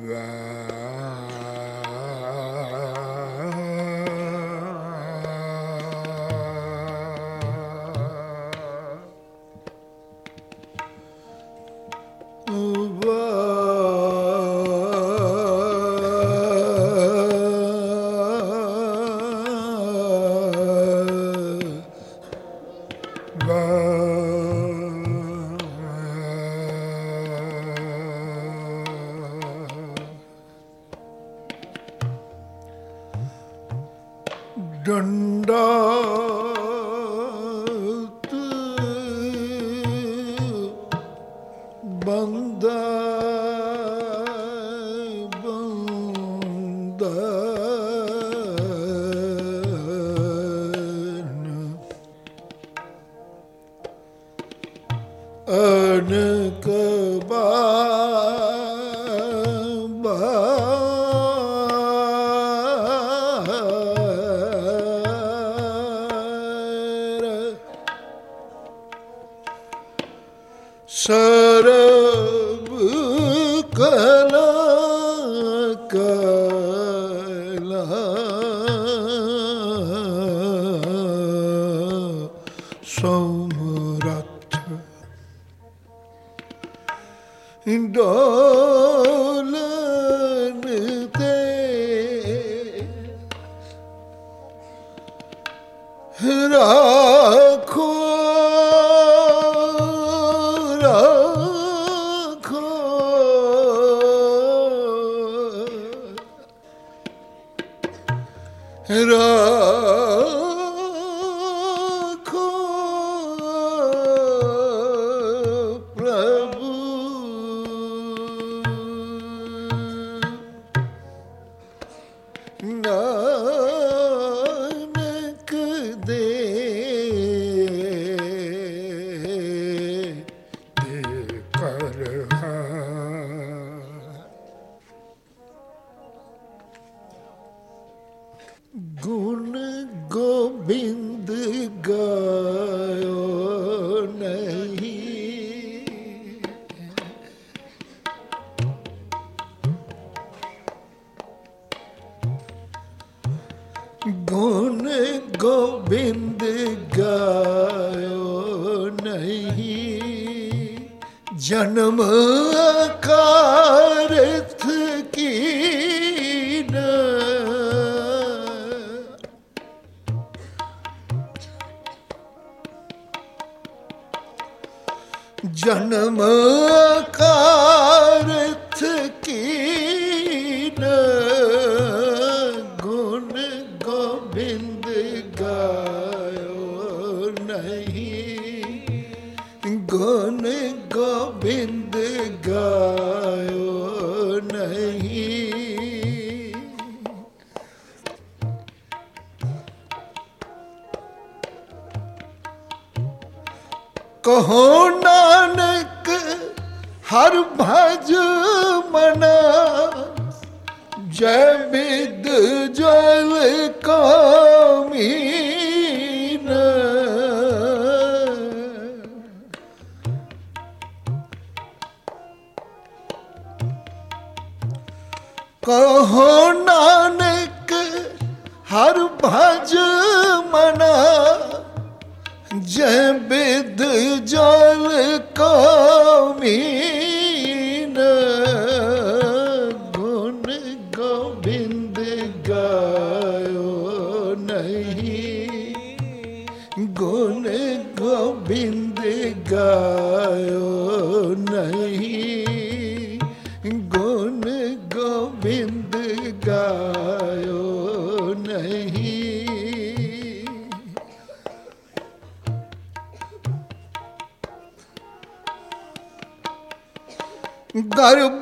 गर्भ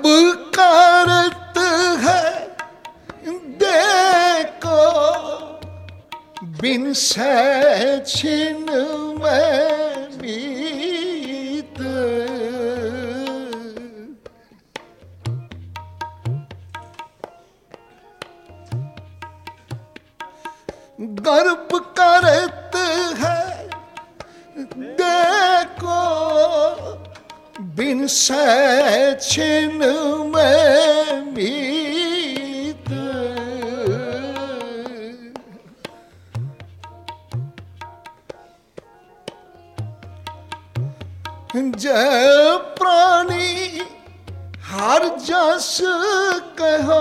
करत है देखो बिन से छिन में बीत गर्भ करत है देखो बिन से छिन में भी जय प्राणी हर जस कहो,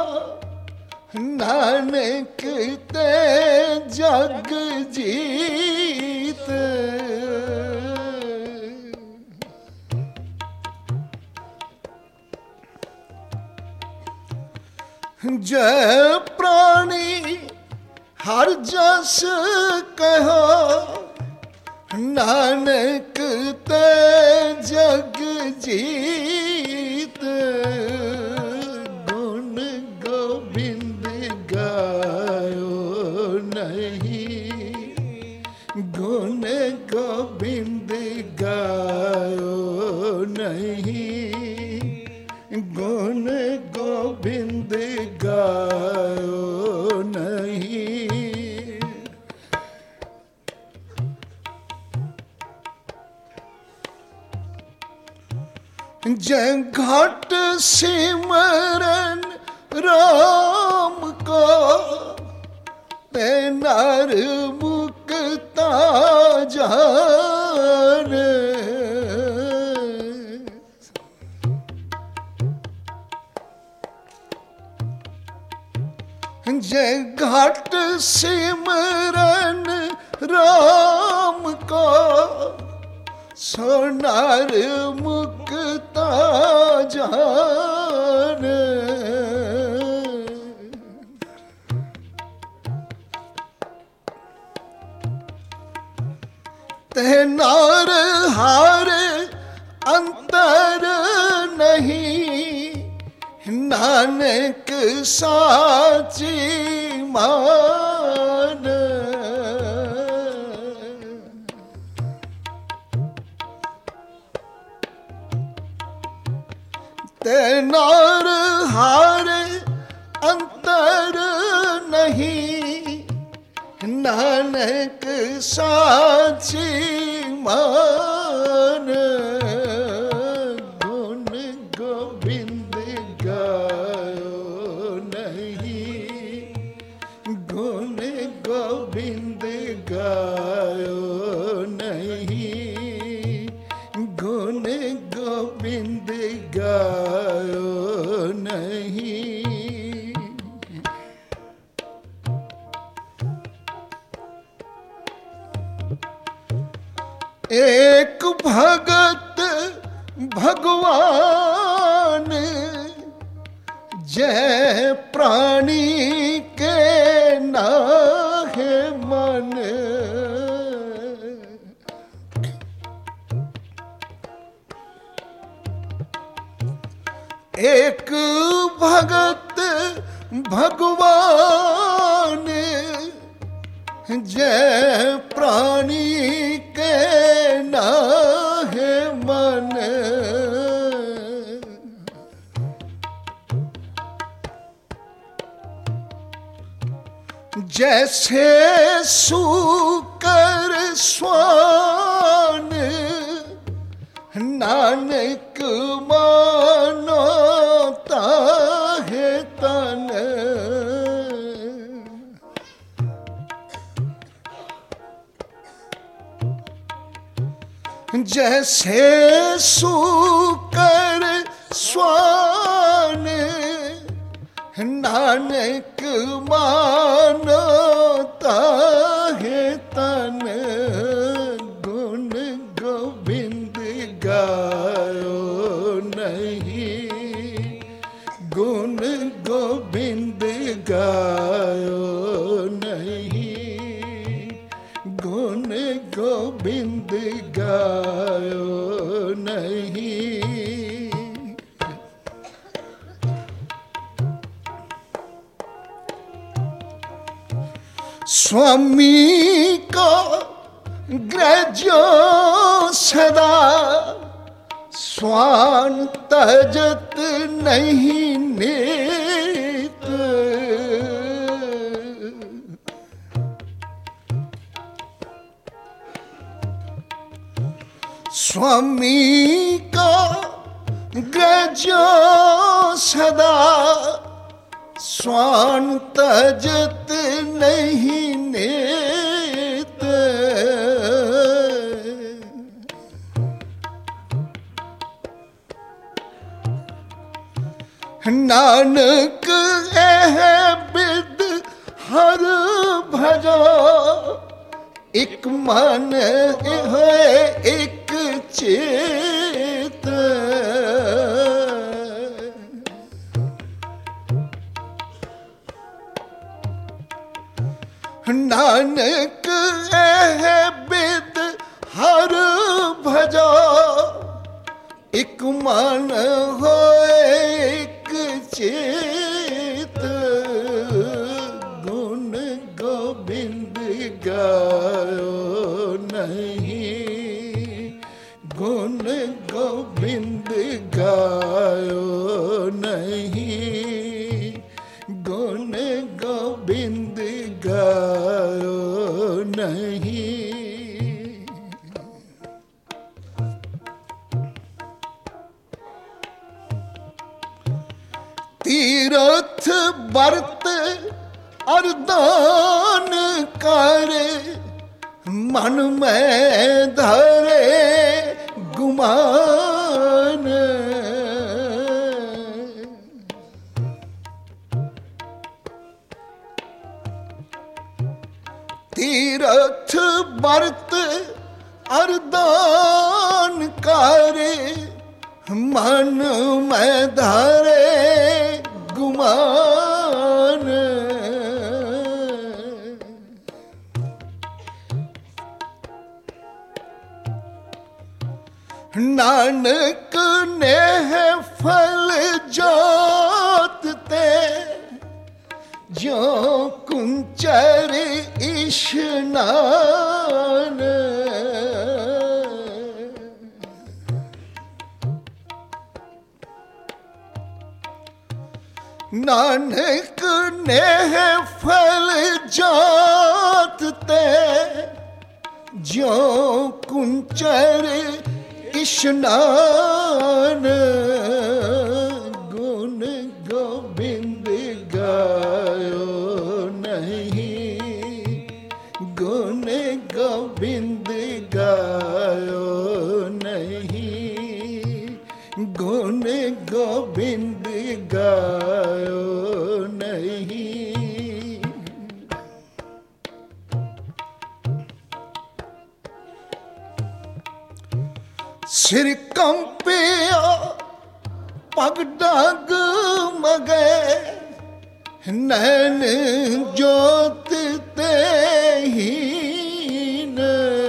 नानक ते जग जीत। जय प्राणी हर जस कहो, नानक ते जग जीत। गुण गोविंद गायो नहीं, गुण गोविंद गायो नहीं, गुण गोविंद गायो नहीं। जय घाट सिमरन राम को, ते नर मुक्ता जान। जय घाट सिमरन राम को, सो नर मुक्ता जान। ते नार हार अंतर नहीं, नानक साची मान। ते नार हार अंतर नहीं, नानक साची मान। गुण गोविंद गायो नहीं, गुण गोविंद गायो नहीं, गुण गोविंद गायो नहीं। एक भगत भगवान, जय प्राणी के नाहे मन। एक भगत भगवान, जय प्राणी के नाहे मन। जैसे सूकर स्वान, नानक मानो ताहे तन। जैसे सूकर स्वान, नानक मानो ताहे तन। गुण गोविंद गायो नहीं, गुण गोविंद गायो नहीं, गुण गोविंद गायो नहीं। स्वामी को ग्रजो सदा, स्वान तजत नहीं नीत। स्वामी का ग्रजो सदा, स्वान तजत नहीं नेत। नानक एह बिद हर भजो, एक मन होए एक चित। नानक एह बिद हर भजो, एक मन होए एक चित। गुण गोबिंद गायो नहीं, गुण गोबिंद गायो नहीं, गुण गोबिंद गायो नहीं। तीरथ बरत अरदान करे, मन में धरे गुमान। तीरथ बरत अरदान करे, मन में धरे गुमान। नानक ने फल जात ते, जो कुंचर इशनान। नानक ने फल जात ते, जो कुंचर इशनान। गुण गोबिंद गायो नहीं, गुण गोबिंद गायो नहीं, गुण गोबिंद गायो नहीं। सिर कंपिया पग डाग मगे, नैन जोत ते हीन।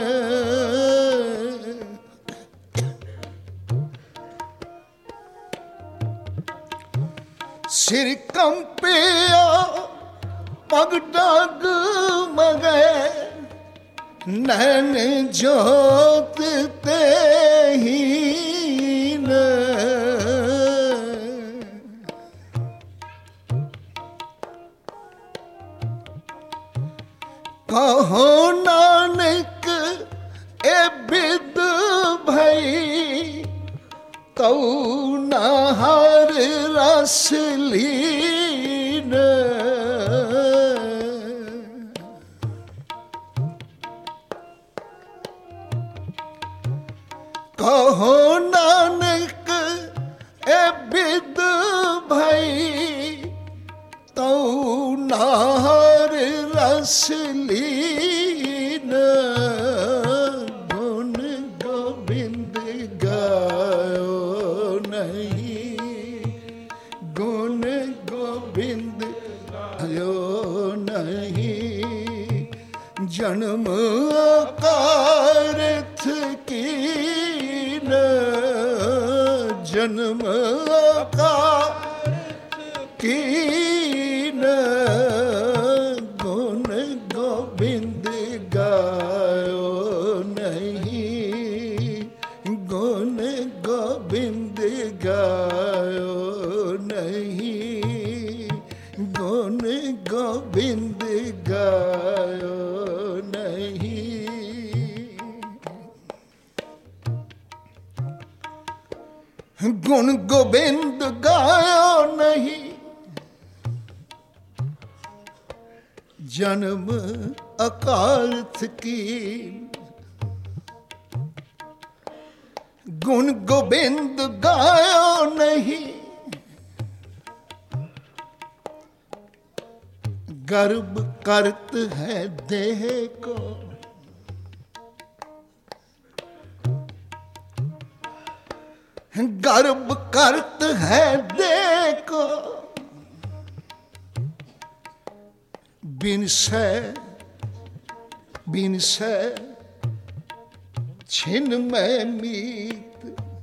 सिर कंपिया पग डाग मगे, नैन जोत ते हीन। कहो नानक ए बिद भई, तऊ नहर रस लीन। कहो नानक ए बिद भई, तऊ नहर रस लीन। गुण गोबिंद गायो नहीं, गुण गोबिंद गायो नहीं। जन्म अकारथ कीन, जन्म अकारथ कीन। गुण गोबिंद गायो नहीं, गुण गोबिंद गायो नहीं, गुण गोबिंद गायो नहीं। गुण गोबिंद गायो नहीं, जन्म अकारथ कीन। गुण गोबिंद गायो नहीं, गर्व करत है देह को, गर्व करत है देह को, बिन से छिन में मीत,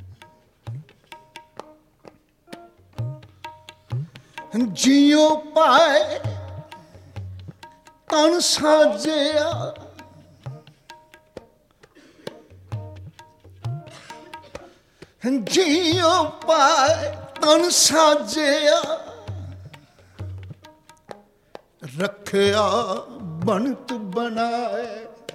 जियो पाए तन साजिया, जियो पाए तन साजिया, रखया बनत बनाए,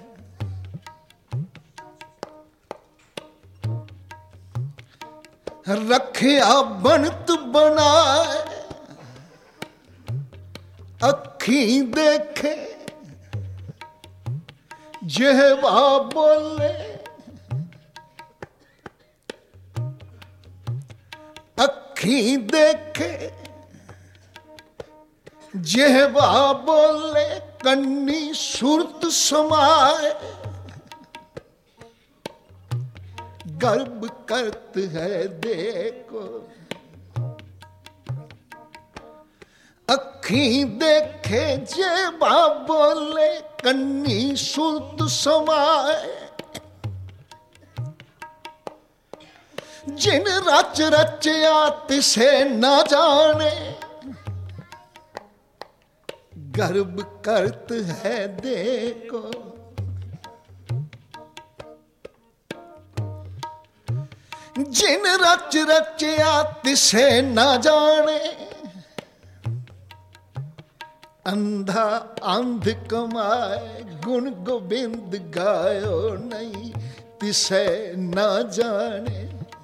रखया बनत बनाए, अखी देखे जेहवा बोले, अखी देखे जेहवा बोले, कन्नी सुरत समाए, गर्व करत है देखो, अखी देखे जेहवा बोले, कन्नी सुरत समाए, जिन रच रचया तिसे न जाने, गर्व करत है देखो, जिन रच रचया तिसे न जाने, अंधा अंध कमाए, गुण गोबिंद गायो नहीं, तिसे न जाने,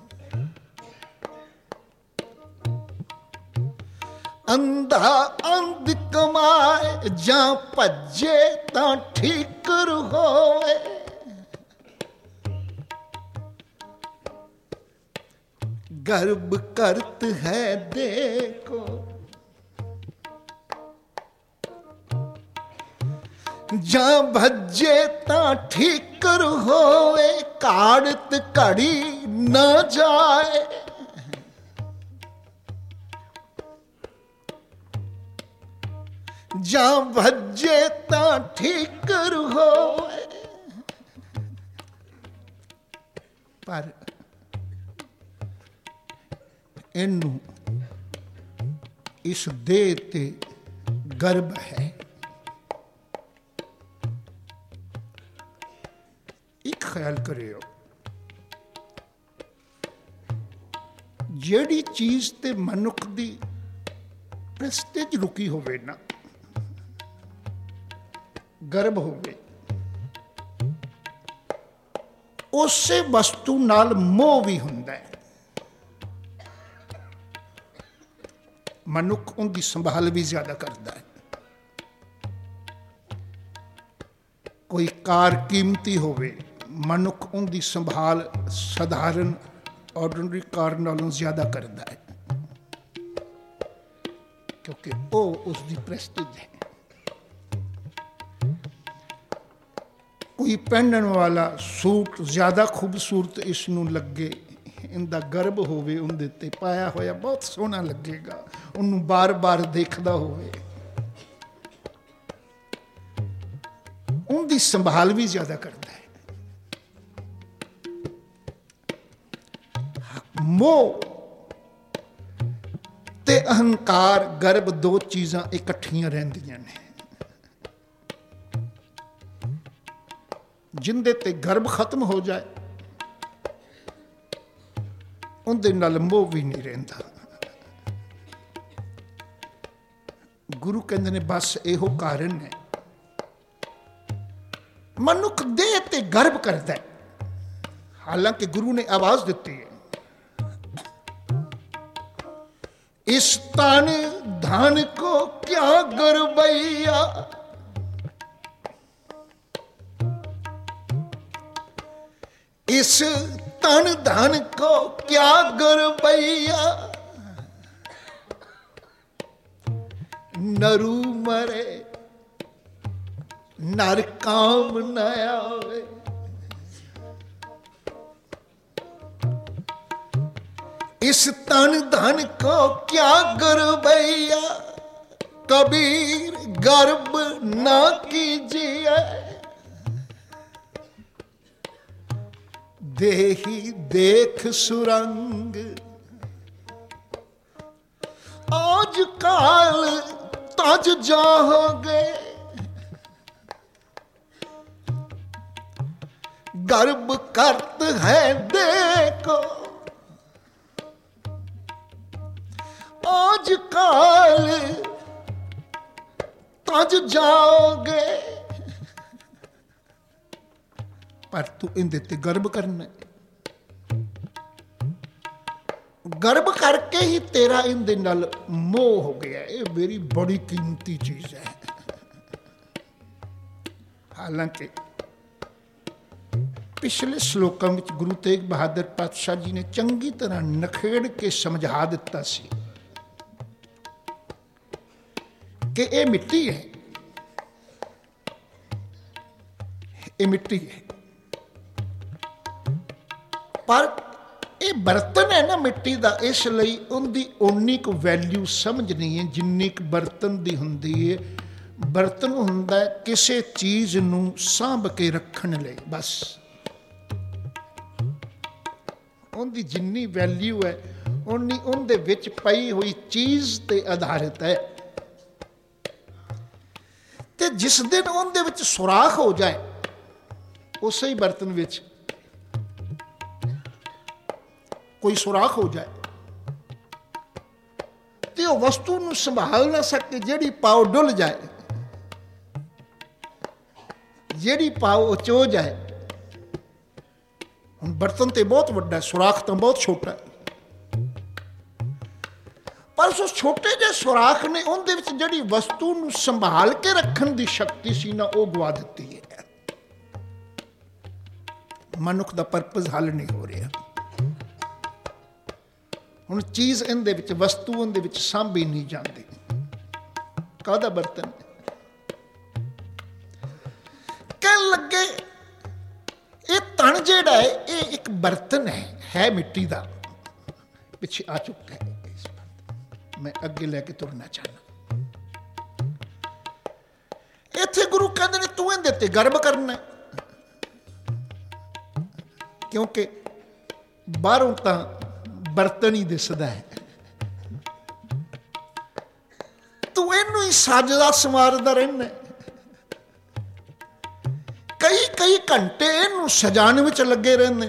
अंधा अंध कमाए, जा भजे तां ठीकर होवे, गर्व करत है देखो, जा भजे तां ठीकर होवे, काड़त घड़ी न जाए, जा भजे तां ठीकर होवे, पर इनू इस देह ते गर्व है। एक ख्याल करियो, जेड़ी चीज ते मनुख दी प्रेस्टेज रुकी होवे ना, गर्व होवे, उसे वस्तु नाल मोह भी हुंदा है। मनुख उनकी संभाल भी ज्यादा करता है। कोई कार कीमती होवे, मनुख उनकी संभाल साधारण ऑर्डिनरी कार नालों ज्यादा करता है, क्योंकि वो उसकी प्रेस्टीज है। कोई पहनने वाला सूट ज्यादा खूबसूरत इसनू लगे, इनका गर्व होवे, उनदे ते पाया होया बहुत सोहना लगेगा, उन्नू बार बार देखदा होवे, उनकी संभाल भी ज्यादा करता है। मोह ते अहंकार, गर्व दो चीज़ां इकट्ठियां रहंदियां ने। जिंदे ते गर्व खत्म हो जाए, उनदे नाल मोह भी नहीं रहिंदा। गुरु कहंदे ने बस इहो कारण है, मनुख देह ते गर्व करता है। हालांकि गुरु ने आवाज दी है, इस तन धन को क्या गर्वैया, इस तन धन को क्या गर्वैया, नरू मरे नर काम न आवे। इस तन धन को क्या गर्भैया, कबीर गर्भ ना कीजिए। देही देख सुरंग, आज काल तज जाओगे। गर्भ करत है देखो, आज काल तज जाओगे। पर तू इंदे ते गर्भ करना, गर्भ करके ही तेरा इंदे नाल मोह हो गया। ये मेरी बड़ी कीमती चीज है। हालांकि पिछले श्लोकों में गुरु तेग बहादुर पातशाह जी ने चंगी तरह नखेड़ के समझा दिता सी कि ये मिट्टी है, ये मिट्टी है, पर ये बर्तन है ना मिट्टी का, इसलिए उनकी उन्नी को वैल्यू समझनी है जिन्नी क बर्तन की हुंदी है। बर्तन हुंदा है किसी चीज नूं सांभ के रखने लई, बस उनकी जिन्नी वैल्यू है उन्नी उनदे विच पई हुई चीज ते आधारित है। ते जिस दिन उनदे विच सुराख हो जाए उस ही बर्तन विच कोई सुराख हो जाए तो वस्तु नूं संभाल ना सके, जेड़ी पाओ डुल जाए, जेड़ी पाओ चो जाए। हुण बर्तन तो बहुत वड्डा है, सुराख तो बहुत छोटा है, पर उस छोटे जे सुराख ने उनदे विच जेड़ी वस्तु नूं संभाल के रखण दी शक्ति सी ना, वो गवा दित्ती है। मनुख दा परपज हल नहीं हो रहा। हुण चीज़ इहदे विच, वस्तु इहदे विच सांभी नहीं जाती। काहदा बर्तन कहण लगे ये तन जिहड़ा है ये एक बर्तन है मिट्टी का। पिछे आ चुका है, मैं अगे लैके तुरना चाहना। इत्थे गुरु कहते ने तू इहदे ते गर्व करना, क्योंकि बाहरों तां बर्तन ही दिसदा है, तू इनू ही साजदा संवारदा रहना। कई कई घंटे इनू सजाने विच लगे रहंदे।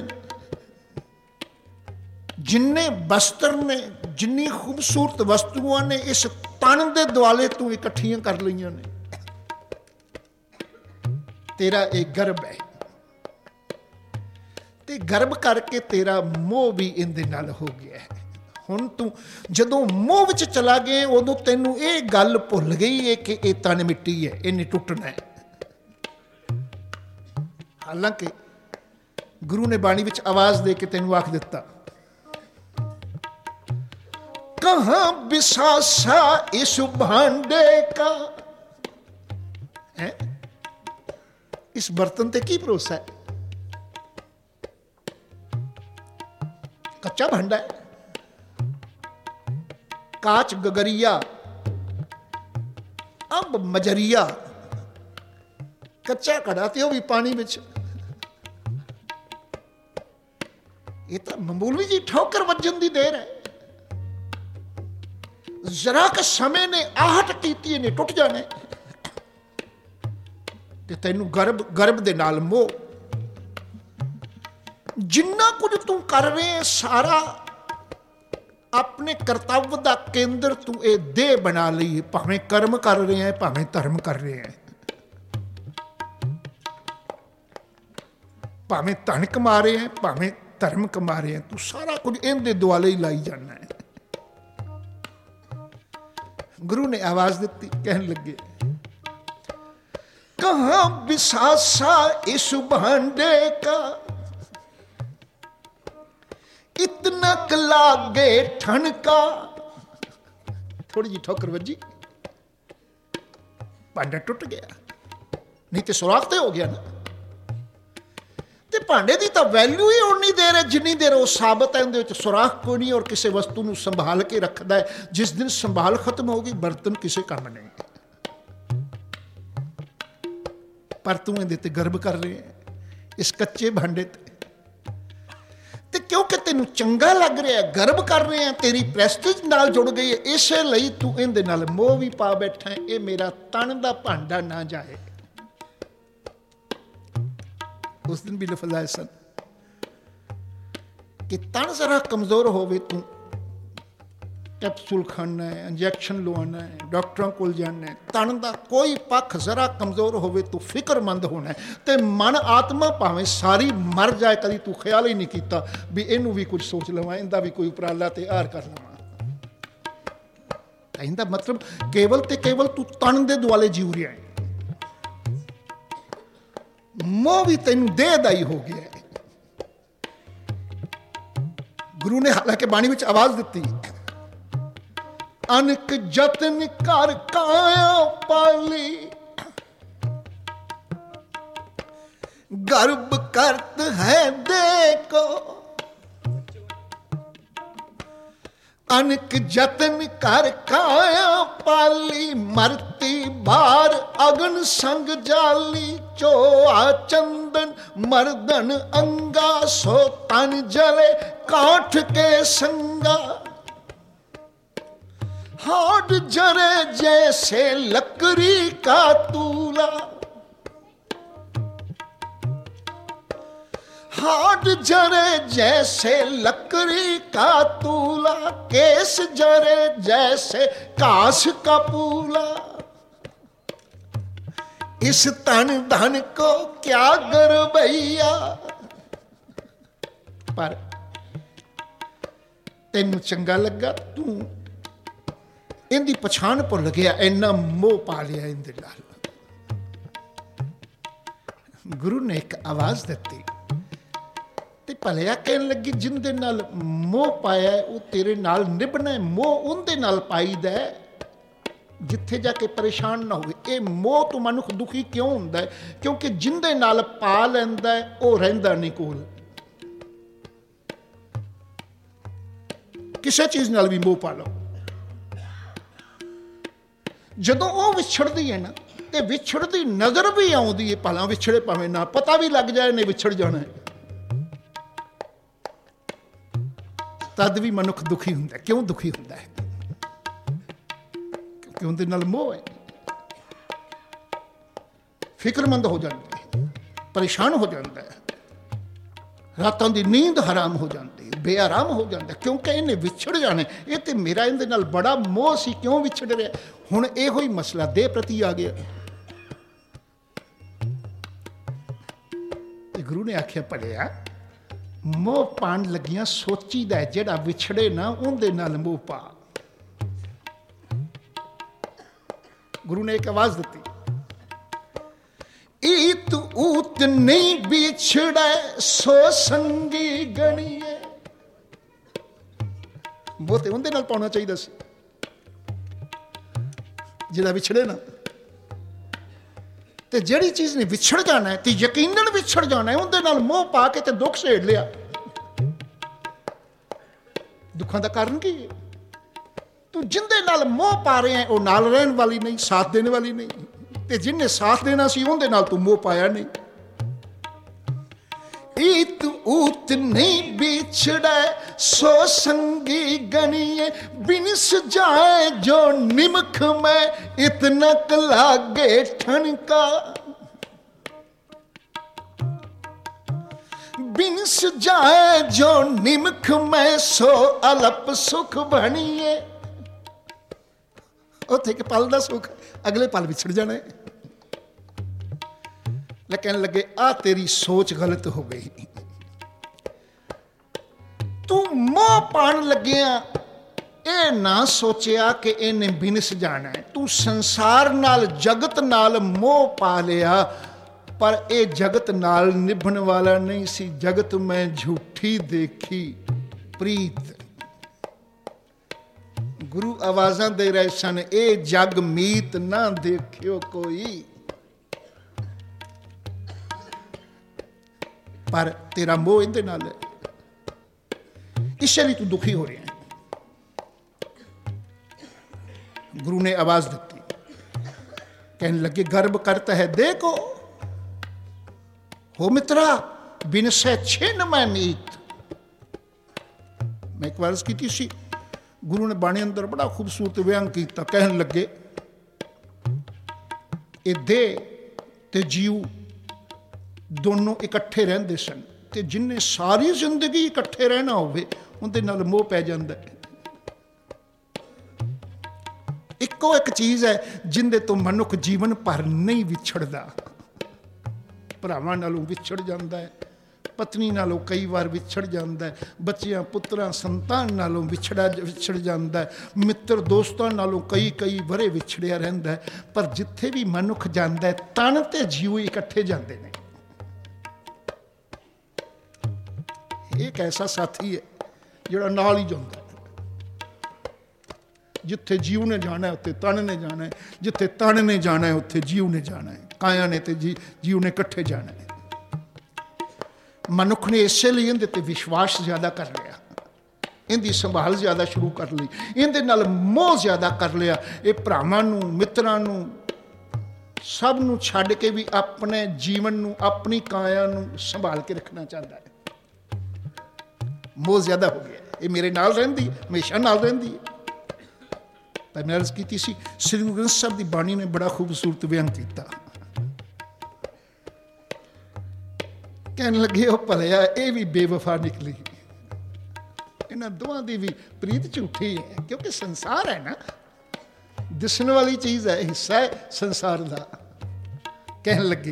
जिन्ने वस्त्र ने, जिन्नी खूबसूरत वस्तुआं ने इस तन दे दुआले तू इकट्ठियां कर लईआं ने, तेरा एक गर्भ है। ते गर्भ करके तेरा मोह भी इहदे नाल हो गया है। हुण तू जदों मोह विच चला गया उदों तैनूं ये गल भुल गई है कि ये तन मिट्टी है, इन्हें टुटना है। हालांकि गुरु ने बाणी विच आवाज दे के तैनूं आख दिता, कहां बिसासा इस भांडे का है। इस बर्तन ते की भरोसा है? कच्चा भांडा है, काच गगरिया, अंब मजरिया, कच्चा कड़ा ते भी पानी विच। ये तो मामूली जी ठोकर वजन की देर है। जरा के समय ने आहट की ने टुट जाने। ते तैनू गर्भ दे नाल मोह। जिन्ना कुछ तू कर रहे है सारा अपने कर्तव्य का केंद्र तू ये देह बना ली। भावें कर्म कर रहे हैं, भावें धर्म कर रहे हैं, भावें धन कमा रहे हैं, भावें धर्म कमा रहे हैं, तू सारा कुछ इनके दुआले ही लाई जाना है। गुरु ने आवाज दी, कहन लगे, कहां बिसासा इस भांडे का, इतना लागे ठनका। थोड़ी जी ठोकर वजी, भांडा टूट गया। नहीं तो सुराख तो हो गया ना। ते भांडे की तो वैल्यू ही उन्नी देर है जिन्नी देर वो साबित है उहदे विच सुराख कोई नहीं और किसी वस्तु को संभाल के रखता है। जिस दिन संभाल खत्म होगी बर्तन किसी काम नहीं। पर तू इहदे ते गर्व कर रहे है इस कच्चे भांडे ते क्योंकि तेनू चंगा लग रहा है, गर्व कर रहे हैं, तेरी प्रेस्टीज नाल जुड़ गई है, इसे लई तू इहदे नाल मोह भी पा बैठा है। ये मेरा तन दा भांडा ना जाए। उस दिन भी लफज आए सन कि तन जरा कमजोर होवे, तू कैप्सूल खाना है, इंजैक्शन लवाना है, डॉक्टरों को जाना है, तन का कोई पक्ष जरा कमजोर होवे तो फिक्रमंद होना है। तो मन आत्मा भावें सारी मर जाए, कभी तू ख्याल ही नहीं किया भी इनू भी कुछ सोच लवा, इनका भी कोई उपराला ते हार कर लवा। इनका मतलब केवल ते केवल तू तन दे दुआले जीव रहा है। मोह भी तेन देहदाई हो गया है। गुरु ने हालांकि बाणी विच आवाज दी, अनक जतन कर काया पाली, गर्भ करत है देखो। अनक जतन कर काया पाली, मरती बार अगन संग जाली। चोआ चंदन मर्दन अंगा, सो तन जले काठ के संगा। हाड जरे जैसे लकड़ी का तूला, हाड जरे जैसे लकड़ी का तूला। केस जरे जैसे काश का पूला। इस तन धन को क्या कर भैया। पर तेनू चंगा लगा, तू इनकी पछाण भुल गया, इन्ना मोह पा लिया इनके नाल। गुरु ने एक आवाज दी ते भलिया कहन लगी, जिंदे नाल मोह पाया वो तेरे नाल निभना है। मोह उनदे नाल पाईदा है जिथे जाके परेशान ना हो। ये मोह तो मनुख दुखी क्यों होंदा है? क्योंकि जिंदे नाल पा लैंदा है वो रहिंदा नहीं कोल। किसी चीज नाल भी मोह पा लो, जदों वो विछड़दी है ना, ते विछड़दी नजर भी आउंदी है, भला विछड़े भावें ना, पता भी लग जाए नहीं विछड़ जाना है, तद भी मनुख दुखी हुंदा है। क्यों दुखी हुंदा है? क्योंकि उनके नाल मोह है। फिक्रमंद हो जाता है, परेशान हो जाता है, रातों की नींद हराम हो जाती है, बेआराम हो जाता है, क्योंकि इन्हें विछड़ जाने। ये तो मेरा इनके नाल बड़ा मोह सी, क्यों विछड़ रहा? हुण इहो ही मसला देह प्रति आ गया। गुरु ने आख्या, पढ़िया मोह पान लगियां सोचीदा है, जेड़ा विछड़े ना उनदे नाल मोह पा। गुरु ने एक आवाज दी, ईत ऊत नहीं बिछड़े सो संगी गणिए। मोह ते उनदे नाल पाउणा चाहिदा सी जेड़ा विछड़े ना। ते जेड़ी चीज ने विछड़ जाना है, ते यकीनन विछड़ जाना है, उनदे नाल मोह पा के ते दुख सेड़ लिया। दुखों का कारण की है? तू जिंदे नाल मोह पा रहे हैं वो नाल रहने वाली नहीं, साथ देने वाली नहीं, ते जिन्हें साथ देना सी उनदे नाल तू मोह पाया नहीं। ईत ऊत नहीं बिछड़े सो संगी गणिए, बिनिस जाए जो निमख में इतना लागे ठनका। बिनिस जाए जो निमख में सो अलप सुख बनिए। उथे के पल का सुख अगले पल विछड़ जाना है। लेकिन लगे आ तेरी सोच गलत हो गई, तू मोह पान लगिया ये ना सोचिया कि इन्हें बिनस जाना है। तू संसार नाल जगत नाल मोह पा लिया, पर यह जगत नाल निभन वाला नहीं सी। जगत में झूठी देखी प्रीत। गुरु आवाज़ां दे रहे सन, ए जग मीत ना देखियो कोई। पर तेरा मोह इहदे नाल है, इसलिए तू दुखी हो रहा है। गुरु ने आवाज दी, कहने लगे गर्भ करता है देखो हो मित्रा बिन से छिन्न मैं मीत। मैं एक बार की सी, गुरु ने बाणी अंदर बड़ा खूबसूरत बयान किया। कहने लगे ये देह ते जीव दोनों इकट्ठे रहंदे सन, ते जिन्हें सारी जिंदगी इकट्ठे रहना होवे उनदे नाल मोह पै जांदा है। इक्को एक चीज है जिंदे तो मनुख जीवन भर नहीं विछड़दा। भरावां नालों विछड़ जांदा है, पत्नी नालों कई बार विछड़ जाता है, बच्चियां पुत्रां संतान नालों विछड़ जाता है, मित्र दोस्तों नालों कई वरे विछड़िया रहिंदा है। पर जिथे भी मनुख जाता है तन ते जीव इकट्ठे जाते हैं। एक ऐसा साथी है जिहड़ा नाल ही जांदा है। जिथे जीव ने जाना है उत्थे तन ने जाना है, जिथे तन ने जाना है उत्थे जीव ने जाना है। काया ने ते जीव ने इकट्ठे जाना है। मनुख ने इसलिए इहदे ते विश्वास ज्यादा कर लिया, इहदी संभाल ज्यादा शुरू कर ली, इहदे नाल मोह ज्यादा कर लिया। ये भरावां नूं मित्रां नूं सब नूं छड्ड के भी अपने जीवन नूं अपनी काया नूं संभाल के रखना चाहता है। मोह ज्यादा हो गया। ये मेरे नाल रहिंदी, हमेशा नाल रहिंदी है। पर मैं अर्ज की सी, श्री गुरु ग्रंथ साहिब की बाणी ने बड़ा खूबसूरत बयान किया। कहने लगे वो भलिया ये भी बेवफा निकली। इन्हां दोवां दी भी प्रीत झूठी है, क्योंकि संसार है ना, दिसण वाली चीज है, हिस्सा है संसार दा। कहने लगी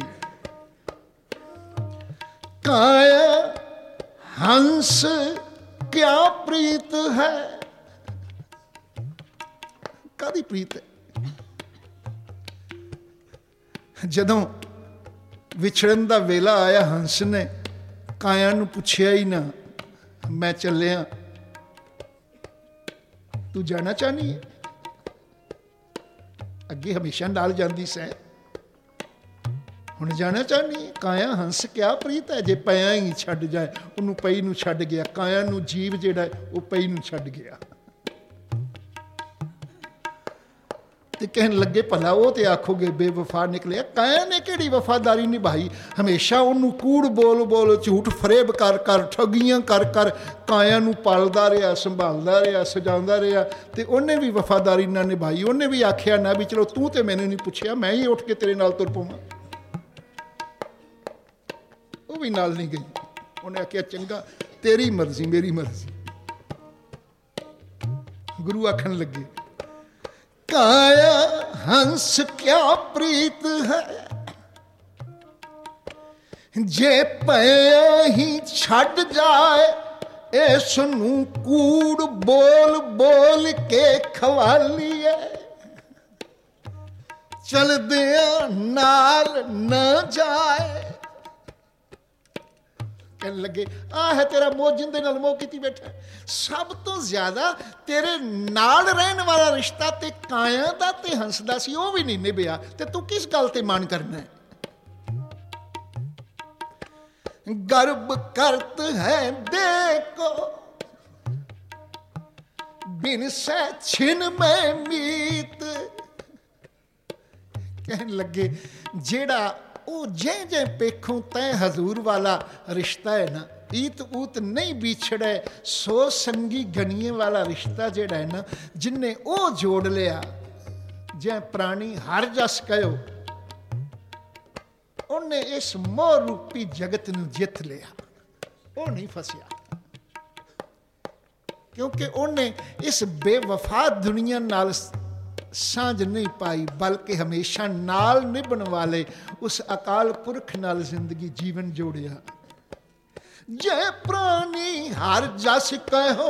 काया हंस क्या प्रीत है। कादी प्रीत है? जदों विछड़न का वेला आया, हंस ने काया नूं पुछया ही ना, मैं चलिया तू जाना चाहनी है? अगे हमेशा नाल जांदी सै, हुण जाना चाहनी है? काया हंस क्या प्रीत है। जे पिया ही छड्ड जाए, उन्होंने पई नूं छड्ड गया। काया नूं जीव जिहड़ा वो पई नूं छड्ड गया। ते कहने लगे भला वो तो आखोगे बेवफा निकले। काया ने किहड़ी वफादारी निभाई? हमेशा उन्होंने कूड़ बोल बोल, झूठ फरेब कर कर, ठगियां कर कर काया नूं पालदा रहा, संभालदा रहा, सजाउंदा रहा। ते उन्हें भी वफादारी ना निभाई। उन्हें भी आखिया ना भी चलो तू तो मैंने नहीं पुछया, मैं ही उठ के तेरे नाल तुर पवां। वो भी नाल नहीं गई। उन्हें आखिया चंगा तेरी मर्जी मेरी मर्जी। गुरु आखन लगे काया हंस क्या प्रीत है, जे पया ही छड़ जाए, इसनू कूड़ बोल बोल के खवालीए, चलदिया नाल न जाए। कहने लगे आ है तेरा मोह, जिंदे नाल मोह कीती बैठा। सब तो ज्यादा तेरे नाल रहने वाला रिश्ता ते काया दा ते हंस दा सी, वो भी नहीं निभया, ते तू किस गल ते मान करना है? गर्भ करत है देखो बिन से छिन में मीत। कहने लगे जेड़ा वो जे जे पेखों तय हजूर वाला रिश्ता है ना, ईत ऊत नहीं बिछड़े सो संगी गणिए वाला रिश्ता जेड़ा है ना, जिन्हें वो जोड़ लिया, जे प्राणी हर जस कहो, उन्हें इस मोह रूपी जगत नूं जित लिया। वो नहीं फसिया, क्योंकि उन्हें इस बेवफा दुनिया नाल सांझ नहीं पाई, बल्कि हमेशा नाल निभण वाले उस अकाल पुरख नाल जिंदगी जीवन जोड़िया। जय प्राणी हर जस कहो,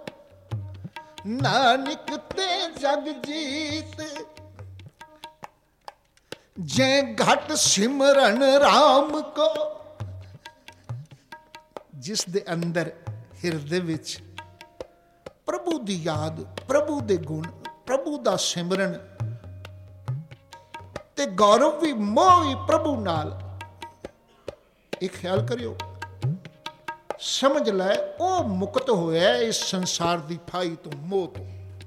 नानक ते जग जीत, जय घट सिमरन राम को। जिस दे अंदर हिरदे विच प्रभु दी याद, प्रभु दे गुण, प्रभु दा सिमरन ते गौरव भी मोह भी प्रभु नाल। एक ख्याल करियो, समझ लै वो मुक्त होया इस संसार की फाई तो, मोह तो,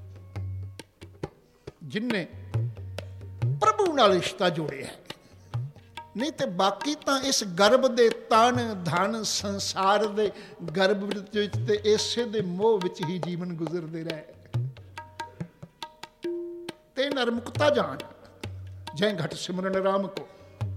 जिन्हें प्रभु नाल रिश्ता जोड़िया है। नहीं तो बाकी तो इस गर्भ के तन धन संसार के गर्भ ते इसे दे मोह विच ही जीवन गुजरते रहे। ते नरमुक्ता जान जय घट सिमरन राम को,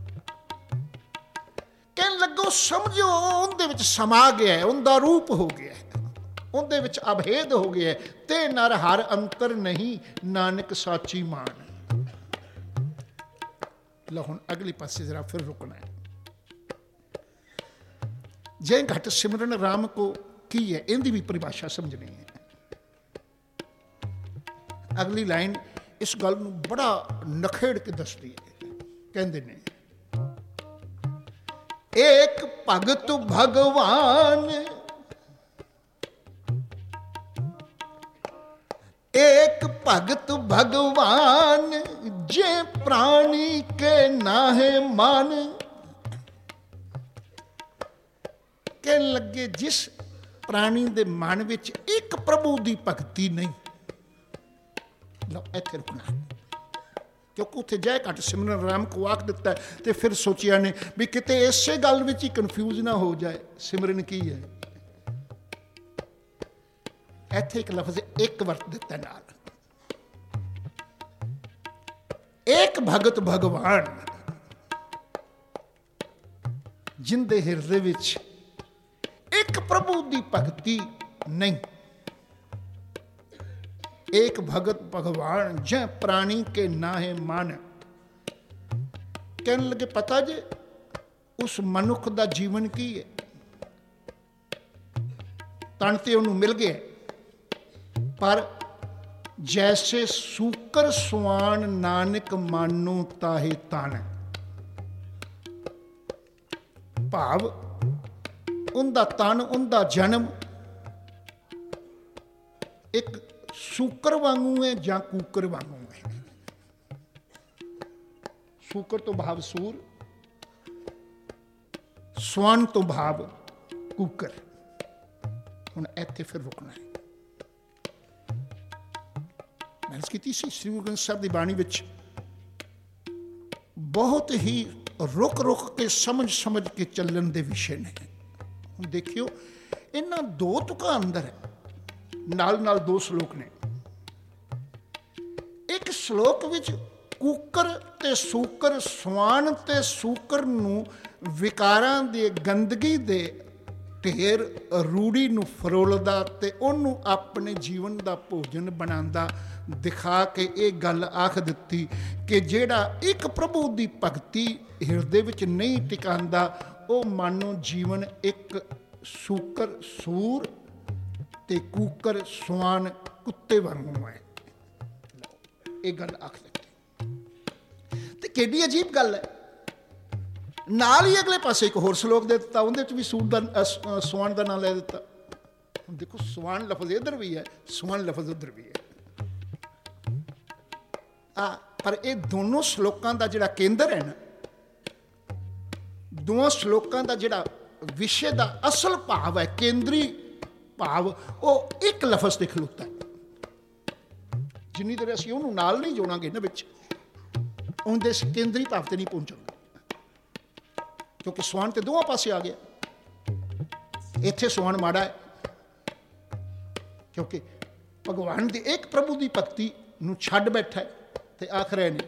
कहने लगो समझो उनदे विच समा गया है, उनका रूप हो गया है, उनदे विच अभेद हो गया है। ते नर हर अंतर नहीं नानक साची मान। लो हुण अगली पासे जरा फिर रुकना है। जय घट सिमरन राम को की है, इनकी भी परिभाषा समझनी है। अगली लाइन इस गल नूं बड़ा नखेड़ के दसदी है। कहंदे ने एक भगत भगवान, एक भगत भगवान जे प्राणी के नाहे मान। कहने लगे जिस प्राणी दे मन विच एक प्रभु की भगती नहीं। लो इत्थे रुकना, क्योंकि उत्थे जय घट सिमरन राम को आख दिता है। तो फिर सोचिया ने भी किते इसे गल विच ही कन्फ्यूज ना हो जाए सिमरन की है। इत्थे एक लफ्ज एक वरत दिता नाल, एक भगत भगवान, जिंदे हिरदे विच एक प्रभु की भगती नहीं। एक भगत भगवान जै प्राणी के नाहे मान। कहने लगे पता जे उस मनुख का जीवन की है। तन ते उन्होंने मिल गया, पर जैसे सूकर सुआन नानक मानो ताहे तन। भाव उनका तन, उनका जन्म एक सूकर वांगू है या कूकर वांगू है। सूकर तो भाव सूर, स्वान तो भाव कूकर। हुण इत्थे फिर रुकना है। मैं की श्री गुरु ग्रंथ साहब की बाणी विच बहुत ही रुक रुक के समझ समझ के चलन के विषय ने। हुण देखियो इन्हां दो तुकां अंदर है, नाल नाल दो श्लोक ने। एक श्लोक विच कूकर ते सूकर, स्वान ते सूकर नूं विकारां दे गंदगी दे ढेर रूढ़ी नूं फरोलदा ते उहनूं अपने जीवन का भोजन बनांदा दिखा के ये गल आख दिती कि जेड़ा एक प्रभु की भगती हिरदे विच नहीं टिकांदा, वो मानो जीवन एक सूकर सूर ते कूकर स्वान कुत्ते वांगू है। ये गल आख दी ते केडी अजीब गल है। नाल ही अगले पासे एक होर श्लोक दे दिता, उहदे भी सूर दा स्वान का नाम लै दिता। देखो स्वान लफज इधर भी है, स्वान लफज उधर भी है। पर ये दोनों श्लोकों का जिहड़ा केंद्र है ना, दोनों श्लोकों का जिहड़ा विषय का असल भाव है, केंद्री भाव, वो एक लफज से खलोता है। जिन्नी देर असीं उहनूं नाल नहीं जोड़ांगे ना विच, उहदे केंद्री भाव ते नहीं पहुंचांगे। क्योंकि स्वान तो दोवां पासे आ गया। इत्थे स्वान माड़ा है, क्योंकि भगवान की एक प्रभु की भगती नूं छड्ड बैठा है। ते आखिर ने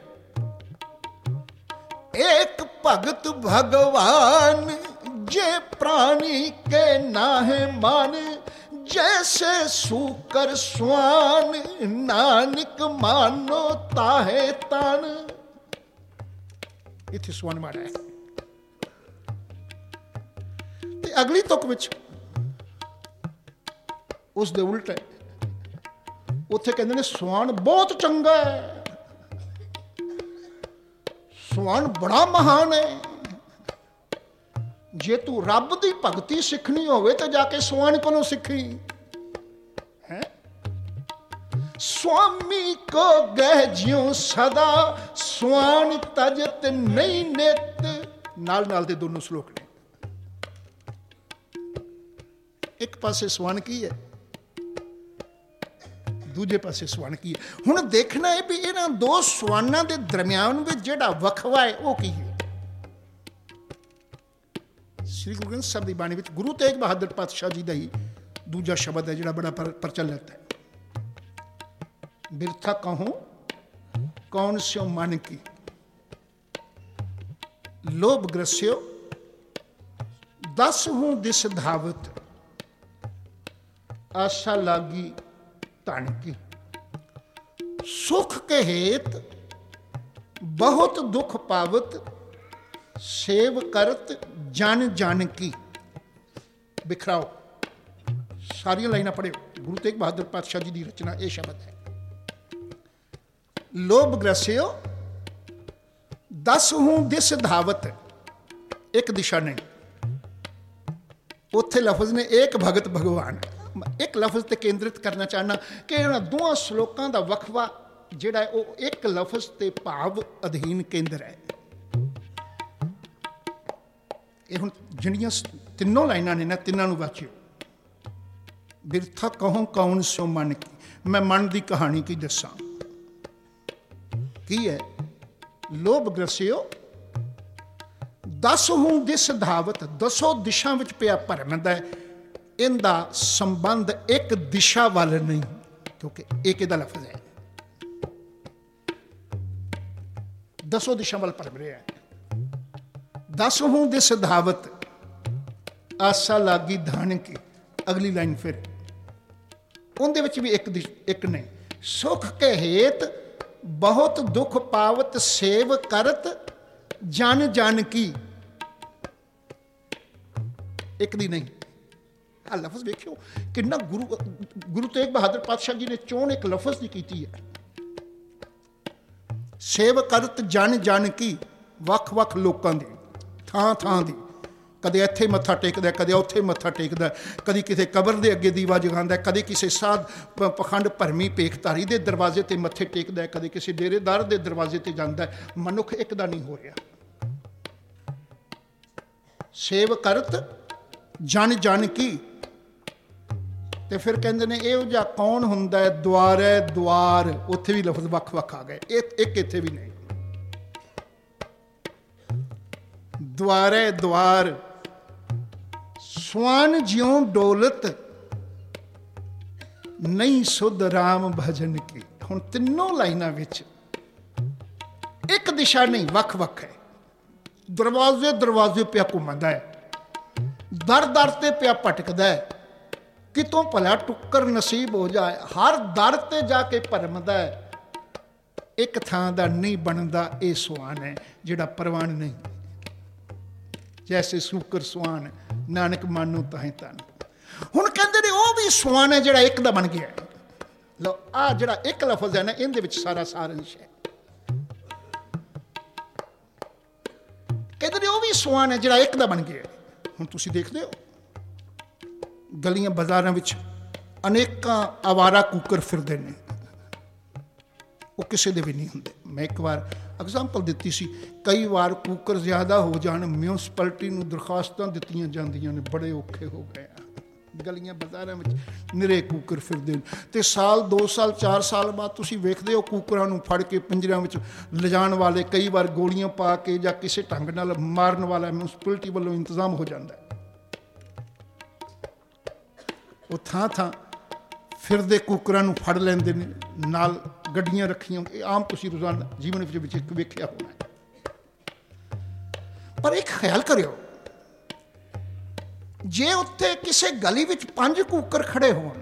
एक भगत भगवान जे प्राणी के नाहे मान, जैसे सूकर स्वान नानक मानो ताहे तान। इत्थे स्वान माड़ा है। ते अगली तुक विच उस दे उल्ट है। उत्थे कहंदे ने स्वान बहुत चंगा है, स्वान बड़ा महान है। जे तू रब की भगती सीखनी होवे तो जाके स्वान कोलों सीखी है। स्वामी को गह ज्यों सदा स्वान तजत नहीं नित। नाल नाल दे दोनों श्लोक ने। ਇੱਕ ਪਾਸੇ ਸਵਣ ਕੀ ਹੈ, ਦੂਜੇ ਪਾਸੇ ਸਵਣ ਕੀ ਹੈ। ਹੁਣ ਦੇਖਣਾ ਹੈ ਵੀ ਇਹਨਾਂ ਦੋ ਸਵਨਾਂ ਦੇ ਦਰਮਿਆਨ ਵਿੱਚ ਜਿਹੜਾ ਵਖਵਾ ਹੈ ਉਹ ਕੀ ਹੈ। ਸ੍ਰੀ ਗੁਰੂ ਗ੍ਰੰਥ ਸਾਹਿਬ ਦੀ ਬਾਣੀ ਵਿੱਚ ਗੁਰੂ ਤੇਗ ਬਹਾਦਰ ਪਾਤਸ਼ਾਹ ਜੀ ਦਾ ਹੀ ਦੂਜਾ ਸ਼ਬਦ ਹੈ ਜਿਹੜਾ ਬੜਾ ਪ੍ਰਚਲਿਤ ਹੈ। ਬਿਰਥਾ ਕਹੂੰ ਕੌਣ ਸਿਓ ਮਨ ਕੀ, ਲੋਭ ਗ੍ਰਸਿਓ ਦਸ ਹੂੰ ਦਿਸ ਧਾਵਤ, ਆਸ਼ਾ ਲਾਗੀ ਧਨ ਕੀ। ਸੁਖ ਕੇ ਹੇਤ ਬਹੁਤ ਦੁਖ ਪਾਵਤ, ਸੇਵ ਕਰਤ ਜਨ ਜਨ ਕੀ। ਬਿਖਰਾਓ, ਸਾਰੀਆਂ ਲਾਈਨਾਂ ਪੜ੍ਹਿਓ। ਗੁਰੂ ਤੇਗ ਬਹਾਦਰ ਪਾਤਸ਼ਾਹ ਜੀ ਦੀ ਰਚਨਾ ਇਹ ਸ਼ਬਦ ਹੈ। ਲੋਭ ਗ੍ਰਸਿਓ ਦਸ ਹੂੰ ਦਿਸ ਧਾਵਤ, ਇੱਕ ਦਿਸ਼ਾ ਨਹੀਂ। ਉੱਥੇ ਲਫ਼ਜ਼ ਨੇ ਏਕ ਭਗਤ ਭਗਵਾਨ। ਇੱਕ ਲਫ਼ਜ਼ ਤੇ ਕੇਂਦਰਿਤ ਕਰਨਾ ਚਾਹਨਾ ਕਿ ਇਹਨਾਂ ਦੋਹਾਂ ਸ਼ਲੋਕਾਂ ਦਾ ਵਖਵਾ ਜਿਹੜਾ ਹੈ ਉਹ ਇੱਕ ਲਫ਼ਜ਼ ਤੇ ਭਾਵ ਅਧੀਨ ਕੇਂਦਰ ਹੈ। ਇਹ ਹੁਣ ਜਿਹੜੀਆਂ ਤਿੰਨੋਂ ਲਾਈਨਾਂ ਨੇ ਨਾ, ਤਿੰਨਾਂ ਨੂੰ ਵਾਚਿਓ। ਬਿਰਥਾ ਕਹੂੰ ਕੌਣ ਸੋ ਮਨ ਕੀ, ਮੈਂ ਮਨ ਦੀ ਕਹਾਣੀ ਕੀ ਦੱਸਾਂ। ਕੀ ਹੈ? ਲੋਭ ਗ੍ਰਸਿਓ ਦਸ ਹੂੰ ਦਿਸ ਧਾਵਤ, ਦਸੋ ਦਿਸ਼ਾ ਵਿੱਚ ਪਿਆ ਭਰਮਦਾ ਹੈ। ਇਹਦਾ ਸੰਬੰਧ ਇੱਕ ਦਿਸ਼ਾ ਵੱਲ ਨਹੀਂ, ਕਿਉਂਕਿ ਇੱਕ ਇਹਦਾ ਲਫ਼ਜ਼ ਹੈ। ਦਸੋ ਦਿਸ਼ਾ ਵੱਲ ਭਰਮ ਰਿਹਾ ਹੈ। ਦਸ ਹੂੰ ਦਿਸ ਧਾਵਤ, ਆਸਾ ਲਾਗੀ ਧਨ ਕੀ। ਅਗਲੀ ਲਾਈਨ ਫਿਰ ਉਹਦੇ ਵਿੱਚ ਵੀ ਇੱਕ ਨਹੀਂ। ਸੁਖ ਕੇ ਹੇਤ ਬਹੁਤ ਦੁਖ ਪਾਵਤ, ਸੇਵ ਕਰਤ ਜਨ ਜਨ ਕੀ। ਇੱਕ ਦੀ ਨਹੀਂ। ਆਹ ਲਫ਼ਜ਼ ਵੇਖਿਓ ਕਿੰਨਾ ਗੁਰੂ ਤੇਗ ਬਹਾਦਰ ਪਾਤਸ਼ਾਹ ਜੀ ਨੇ ਚੋਣ ਇੱਕ ਲਫ਼ਜ਼ ਦੀ ਕੀਤੀ ਹੈ। ਸੇਵ ਕਰਤ ਜਨ ਜਨ ਕੀ, ਵੱਖ ਵੱਖ ਲੋਕਾਂ ਦੀ, ਥਾਂ ਥਾਂ ਦੀ। ਕਦੇ ਇੱਥੇ ਮੱਥਾ ਟੇਕਦਾ, ਕਦੇ ਉੱਥੇ ਮੱਥਾ ਟੇਕਦਾ, ਕਦੀ ਕਿਸੇ ਕਬਰ ਦੇ ਅੱਗੇ ਦੀਵਾ ਜਗਾਉਂਦਾ, ਕਦੇ ਕਿਸੇ ਸਾਧ ਪਖੰਡ ਭਰਮੀ ਭੇਖਧਾਰੀ ਦੇ ਦਰਵਾਜ਼ੇ ਤੇ ਮੱਥੇ ਟੇਕਦਾ, ਕਦੇ ਕਿਸੇ ਡੇਰੇਦਾਰ ਦੇ ਦਰਵਾਜ਼ੇ ਤੇ ਜਾਂਦਾ। ਮਨੁੱਖ ਇੱਕ ਦਾ ਨਹੀਂ ਹੋ ਰਿਹਾ। ਸੇਵ ਕਰਤ ਜਨ ਜਨ ਕੀ। ਤੇ ਫਿਰ ਕਹਿੰਦੇ ਨੇ ਇਹੋ ਜਿਹਾ ਕੌਣ ਹੁੰਦਾ ਹੈ? ਦੁਆਰੇ ਦੁਆਰ, ਉੱਥੇ ਵੀ ਲਫ਼ਜ਼ ਵੱਖ ਵੱਖ ਆ ਗਏ। ਇੱਕ ਇੱਥੇ ਵੀ ਨਹੀਂ। ਦੁਆਰੇ ਦੁਆਰ, ਸਵਾਨ ਜਿਉਂ ਡੋਲਤ, ਨਹੀਂ ਸੁਧ ਰਾਮ ਭਜਨ ਕੀ। ਹੁਣ ਤਿੰਨੋਂ ਲਾਈਨਾਂ ਵਿੱਚ ਇੱਕ ਦਿਸ਼ਾ ਨਹੀਂ, ਵੱਖ ਵੱਖ ਹੈ। ਦਰਵਾਜ਼ੇ ਦਰਵਾਜ਼ੇ ਪਿਆ ਘੁੰਮਦਾ ਹੈ, ਦਰ ਦਰ ਤੇ ਪਿਆ ਭਟਕਦਾ ਹੈ। ਕਿਤੋਂ ਭਲਾ ਟੁੱਕਰ ਨਸੀਬ ਹੋ ਜਾਏ, ਹਰ ਦਰ ਤੇ ਜਾ ਕੇ ਭਰਮਦਾ ਹੈ। ਇੱਕ ਥਾਂ ਦਾ ਨਹੀਂ ਬਣਦਾ। ਇਹ ਸੁਆਨ ਹੈ ਜਿਹੜਾ ਪ੍ਰਵਾਨ ਨਹੀਂ। ਜੈਸੇ ਸੂਕਰ ਸੁਆਨ, ਨਾਨਕ ਮਾਨੋ ਤਾਹੀਂ ਤਨ। ਹੁਣ ਕਹਿੰਦੇ ਨੇ ਉਹ ਵੀ ਸੁਆਨ ਹੈ ਜਿਹੜਾ ਇੱਕ ਦਾ ਬਣ ਗਿਆ। ਲਓ, ਆਹ ਜਿਹੜਾ ਇੱਕ ਲਫ਼ਜ਼ ਹੈ ਨਾ, ਇਹਦੇ ਵਿੱਚ ਸਾਰਾ ਸਾਰੰਸ਼ ਹੈ। ਕਹਿੰਦੇ ਨੇ ਉਹ ਵੀ ਸੁਆਨ ਹੈ ਜਿਹੜਾ ਇੱਕ ਦਾ ਬਣ ਗਿਆ। ਹੁਣ ਤੁਸੀਂ ਦੇਖਦੇ ਹੋ ਗਲੀਆਂ ਬਾਜ਼ਾਰਾਂ ਵਿੱਚ ਅਨੇਕਾਂ ਆਵਾਰਾ ਕੂਕਰ ਫਿਰਦੇ ਨੇ, ਉਹ ਕਿਸੇ ਦੇ ਵੀ ਨਹੀਂ ਹੁੰਦੇ। ਮੈਂ ਇੱਕ ਵਾਰ ਐਗਜ਼ਾਮਪਲ ਦਿੱਤੀ ਸੀ। ਕਈ ਵਾਰ ਕੂਕਰ ਜ਼ਿਆਦਾ ਹੋ ਜਾਣ, ਮਿਊਨਿਸਪੈਲਿਟੀ ਨੂੰ ਦਰਖਾਸਤਾਂ ਦਿੱਤੀਆਂ ਜਾਂਦੀਆਂ ਨੇ, ਬੜੇ ਔਖੇ ਹੋ ਗਏ ਆ। ਗਲੀਆਂ ਬਾਜ਼ਾਰਾਂ ਵਿੱਚ ਨਿਰੇ ਕੂਕਰ ਫਿਰਦੇ ਨੇ, ਤੇ ਸਾਲ 2 ਸਾਲ 4 ਸਾਲ ਬਾਅਦ ਤੁਸੀਂ ਵੇਖਦੇ ਹੋ ਕੂਕਰਾਂ ਨੂੰ ਫੜ ਕੇ ਪਿੰਜਰਿਆਂ ਵਿੱਚ ਲਿਜਾਣ ਵਾਲੇ, ਕਈ ਵਾਰ ਗੋਲੀਆਂ ਪਾ ਕੇ ਜਾਂ ਕਿਸੇ ਢੰਗ ਨਾਲ ਮਾਰਨ ਵਾਲਾ ਮਿਊਨਿਸਪੈਲਿਟੀ ਵੱਲੋਂ ਇੰਤਜ਼ਾਮ ਹੋ ਜਾਂਦਾ। ਉਹ ਥਾਂ ਥਾਂ ਫਿਰਦੇ ਕੂਕਰਾਂ ਨੂੰ ਫੜ ਲੈਂਦੇ ਨੇ, ਨਾਲ ਗੱਡੀਆਂ ਰੱਖੀਆਂ। ਇਹ ਆਮ ਤੁਸੀਂ ਰੋਜ਼ਾਨਾ ਜੀਵਨ ਵਿੱਚ ਇੱਕ ਵੇਖਿਆ ਹੋਣਾ। ਪਰ ਇੱਕ ਖਿਆਲ ਕਰਿਓ, ਜੇ ਉੱਥੇ ਕਿਸੇ ਗਲੀ ਵਿੱਚ 5 ਕੂਕਰ ਖੜੇ ਹੋਣ,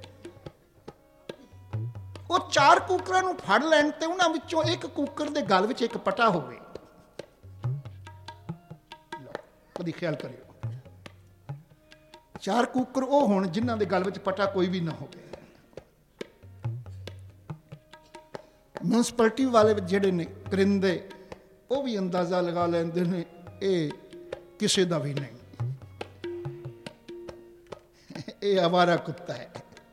ਉਹ 4 ਕੂਕਰਾਂ ਨੂੰ ਫੜ ਲੈਣ ਤੇ ਉਹਨਾਂ ਵਿੱਚੋਂ ਇੱਕ ਕੂਕਰ ਦੇ ਗਲ ਵਿੱਚ ਇੱਕ ਪਟਾ ਹੋਵੇ। ਕਦੀ ਖਿਆਲ ਕਰਿਓ, 4 ਕੂਕਰ ਉਹ ਹੋਣ ਜਿਨ੍ਹਾਂ ਦੇ ਗਲ ਵਿੱਚ ਪਟਾ ਕੋਈ ਵੀ ਨਾ ਹੋਵੇ। ਮਿਊਨਿਸਪੈਲਿਟੀ ਵਾਲੇ ਜਿਹੜੇ ਨੇ ਕਰਿੰਦੇ, ਉਹ ਵੀ ਅੰਦਾਜ਼ਾ ਲਗਾ ਲੈਂਦੇ ਨੇ ਇਹ ਕਿਸੇ ਦਾ ਵੀ ਨਹੀਂ, ਇਹ ਆਵਾਰਾ ਕੁੱਤਾ ਹੈ।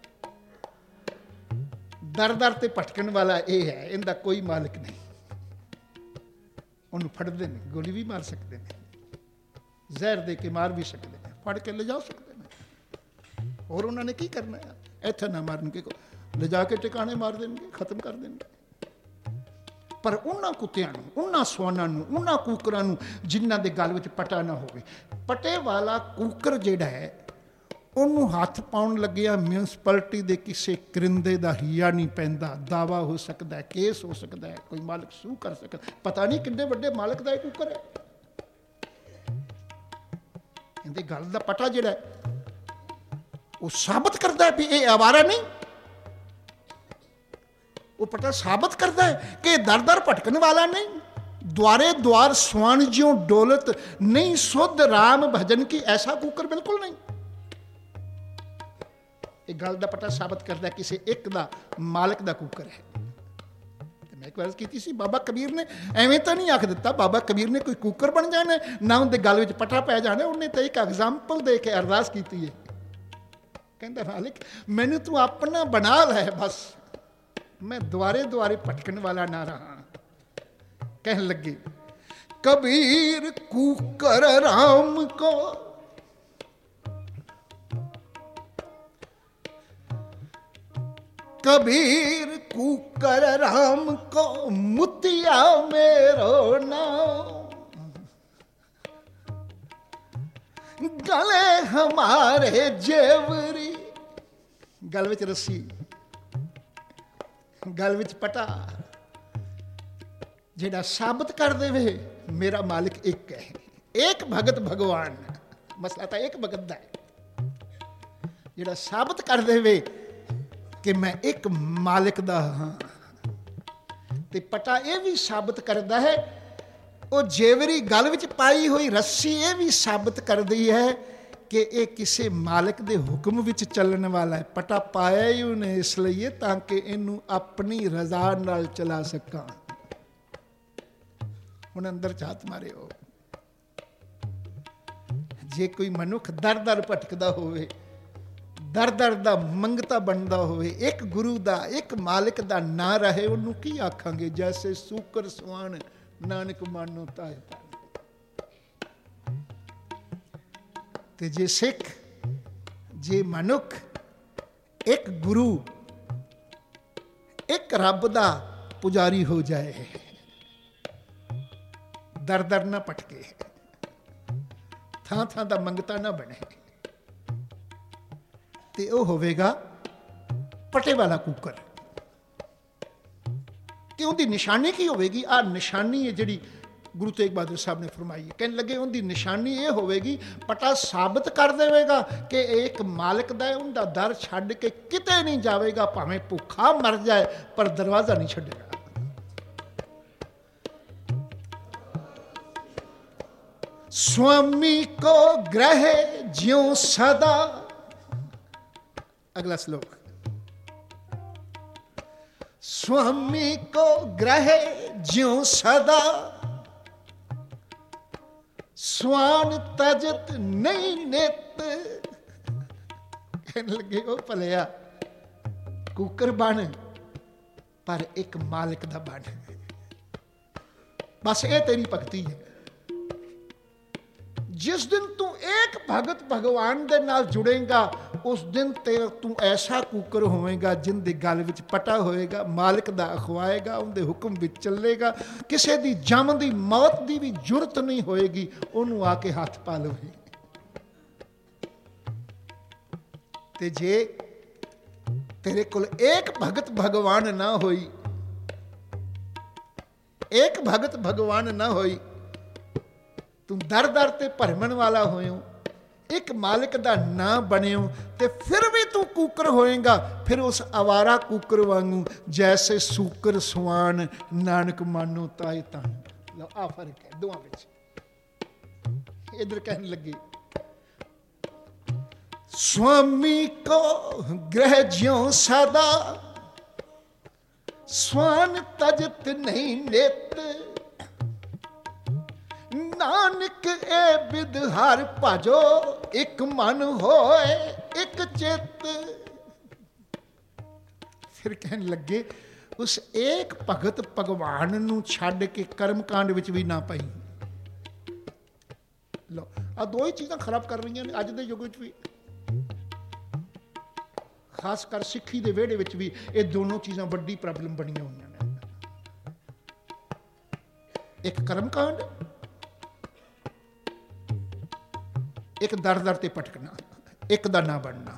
ਦਰ ਦਰ ਤੇ ਭਟਕਣ ਵਾਲਾ ਇਹ ਹੈ, ਇਹਦਾ ਕੋਈ ਮਾਲਕ ਨਹੀਂ। ਉਹਨੂੰ ਫੜਦੇ ਨੇ, ਗੋਲੀ ਵੀ ਮਾਰ ਸਕਦੇ ਨੇ, ਜ਼ਹਿਰ ਦੇ ਕੇ ਮਾਰ ਵੀ ਸਕਦੇ ਨੇ, ਫੜ ਕੇ ਲਿਜਾ ਸਕਦੇ ਨੇ। और उन्होंने की करना है? इत्थे ना मारनगे, ले जाके टिकाने मार देंगे, खत्म कर देंगे। पर उन्होंने कुत्तियां, उन्होंने सुआना, उन्होंने कूकरां जिन्हां दे गल विच पटा ना होवे, पटे वाला कूकर जिहड़ा है उन्होंने हाथ पाउण लग्गिया म्यूनसिपैलिटी के किसी करिंदे का हिया नहीं पैंदा। दावा हो सकता है, केस हो सकता है, कोई मालिक सू कर सकता, पता नहीं किन्ने वड्डे मालिक का कूकर है। इहदी गल दा पटा जिहड़ा है वो साबित करता है भी ये आवारा नहीं। वो पता साबित करता है कि दर दर भटकने वाला नहीं, द्वारे द्वार स्वान ज्यों डोलत नहीं, शुद्ध राम भजन की ऐसा कूकर बिल्कुल नहीं। एक गल का पता साबित करता है किसी एक दा मालिक दा कूकर है। मैं एक बार की सी, बाबा कबीर ने एवें तो नहीं आख दिता बाबा कबीर ने कोई कूकर बन जाना ना, उनके गल में पटा पै जाना। उन्हें तो एक एग्जाम्पल दे के अरदास की है, कहता मालिक मैनू तू अपना बना लै, बस मैं द्वारे द्वारे भटकने वाला ना रहा। कह लगे कबीर कूकर राम को, कबीर कूकर राम को मुतिया मेरो नाम, गले हमारे जेवरी, गल विच रस्सी, गल विच पटा, जेड़ा साबित कर देवे मेरा मालिक एक है। एक भगत भगवान, मसला तो एक भगत दा है, जेड़ा साबित कर देवे कि मैं एक मालिक दा हाँ। ते पटा ये भी साबित करता है, वो जेवरी गल विच पाई हुई रस्सी ये भी साबित कर दी है कि ये किसी मालिक दे हुक्म विच चलने वाला है। पटा पाया ही उन्हें इसलिए ताकि इनू अपनी रजा नाल चला सका। हुण अंदर झात मारे हो, जे कोई मनुख दर दर भटकदा होवे, दर दर दा मंगता बनता होवे, एक गुरु दा एक मालिक दा ना रहे, उन्होंने की आखांगे? जैसे सूकर सुआन नानक मानो ताए पाए। ते जे सिख, जे मनुख एक गुरु एक रब दा पुजारी हो जाए, दर दर ना भटके, थां थां दा मंगता ना बने, ते वो होवेगा पटे वाला कूकर। कि उनकी निशानी की होवेगी? आ निशानी है जिहड़ी गुरु तेग बहादुर साहब ने फरमाई है। कहने लगे उनकी निशानी ये होवेगी, पटा साबित कर देवेगा कि एक मालिक दा है, उनका दर छड्ड के किते नहीं जाएगा, भावें भुखा मर जाए पर दरवाजा नहीं छड्डेगा। स्वामी को ग्रह ज्यों सदा, अगला श्लोक, स्वामी को ग्रह ज्यों सदा, स्वान तजत नहीं नित। कहने लगे वो भलिया कूकर बन पर एक मालिक दा बन, बस ये तेरी भगती है। जिस दिन तू एक भगत भगवान दे नाल जुड़ेगा, उस दिन तेरा तू ऐसा कूकर होएगा जिंदे गल विच पटा होएगा, मालिक दा अखवाएगा, उनके हुक्म विच चलेगा, किसी दी जम दी मौत दी भी जुरत नहीं होएगी, उन्होंने आके हाथ पा लवे। ते जे तेरे कोल एक भगत भगवान ना होई, एक भगत भगवान ना होई, तू दर दर ते भरमण वाला होयो, एक मालिक दा ना बनियो, ते फिर भी तू कूकर होएगा, फिर उस आवारा कूकर वांगू जैसे सूकर सुआन नानक मानो ताए तान। लो आ फर्क है दोवां विच। इधर कहने लगी स्वामी को ग्रह ज्यों सदा, स्वान तजत नहीं नित, नानक ए बिद हर भजो, एक मन होए एक चित। फिर कहने लगे उस एक भगत भगवान नू छड्ड के कर्मकांड विच भी ना पाई। लो आ दो ही चीज़ां खराब कर रही हैं अज दे युग विच भी। ਖਾਸ ਕਰ ਸਿੱਖੀ ਦੇ ਵਿਹੜੇ ਵਿੱਚ ਵੀ ਇਹ ਦੋਨੋਂ ਚੀਜ਼ਾਂ ਵੱਡੀ ਪ੍ਰੋਬਲਮ ਬਣੀਆਂ ਹੋਈਆਂ ਨੇ। ਇੱਕ ਕਰਮਕਾਂਡ, ਇੱਕ ਦਰ ਦਰ ਤੇ ਭਟਕਣਾ, ਇੱਕ ਦਾ ਨਾ ਬਣਨਾ,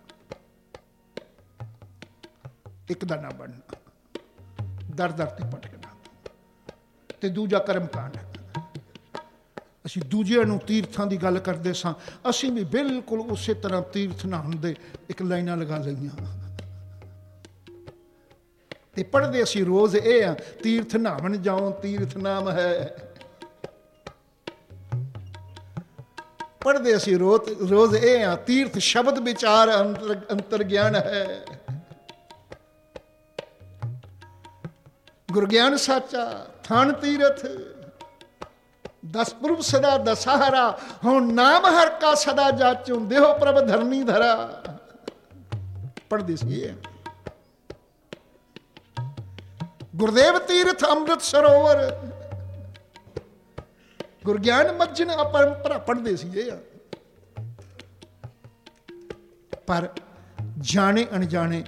ਇੱਕ ਦਾ ਨਾ ਬਣਨਾ, ਦਰ ਦਰ ਤੇ ਭਟਕਣਾ। ਤੇ ਦੂਜਾ ਕਰਮਕਾਂਡ। ਅਸੀਂ ਦੂਜਿਆਂ ਨੂੰ ਤੀਰਥਾਂ ਦੀ ਗੱਲ ਕਰਦੇ ਸਾਂ, ਅਸੀਂ ਵੀ ਬਿਲਕੁਲ ਉਸੇ ਤਰ੍ਹਾਂ ਤੀਰਥ ਨਹਾਉਣ ਦੇ ਇੱਕ ਲਾਈਨਾਂ ਲਗਾ ਲਈਆਂ ਤੇ ਪੜ੍ਹਦੇ ਅਸੀਂ ਰੋਜ਼ ਇਹ ਆ, ਤੀਰਥ ਨਹਾਵਣ ਜਾਓ ਤੀਰਥ ਨਾਮ ਹੈ। ਪੜ੍ਹਦੇ ਅਸੀਂ ਰੋਜ਼ ਇਹ ਆ, ਤੀਰਥ ਸ਼ਬਦ ਵਿਚਾਰ ਅੰਤਰ ਗਿਆਨ ਹੈ। ਗੁਰ ਗਿਆਨ ਸਾਚਾ ਥਾਨ ਤੀਰਥ, ਦਸ ਪੁਰਬ ਸਦਾ ਦਸਹਰਾ, ਹੁਣ ਨਾਮ ਹਰ ਕਾ ਸਦਾ ਜਾਚੋ, ਦੇਹੋ ਪ੍ਰਭ ਧਰਨੀ ਧਰਾ। ਪੜ੍ਹਦੇ ਸੀ ਇਹ। ਗੁਰਦੇਵ ਤੀਰਥ ਅੰਮ੍ਰਿਤ ਸਰੋਵਰ, ਗੁਰਗਿਆਨ ਮੱਜਨ ਅਪਰੰਪਰਾ, ਪੜ੍ਹਦੇ ਸੀ ਇਹ। ਪਰ ਜਾਣੇ ਅਣਜਾਣੇ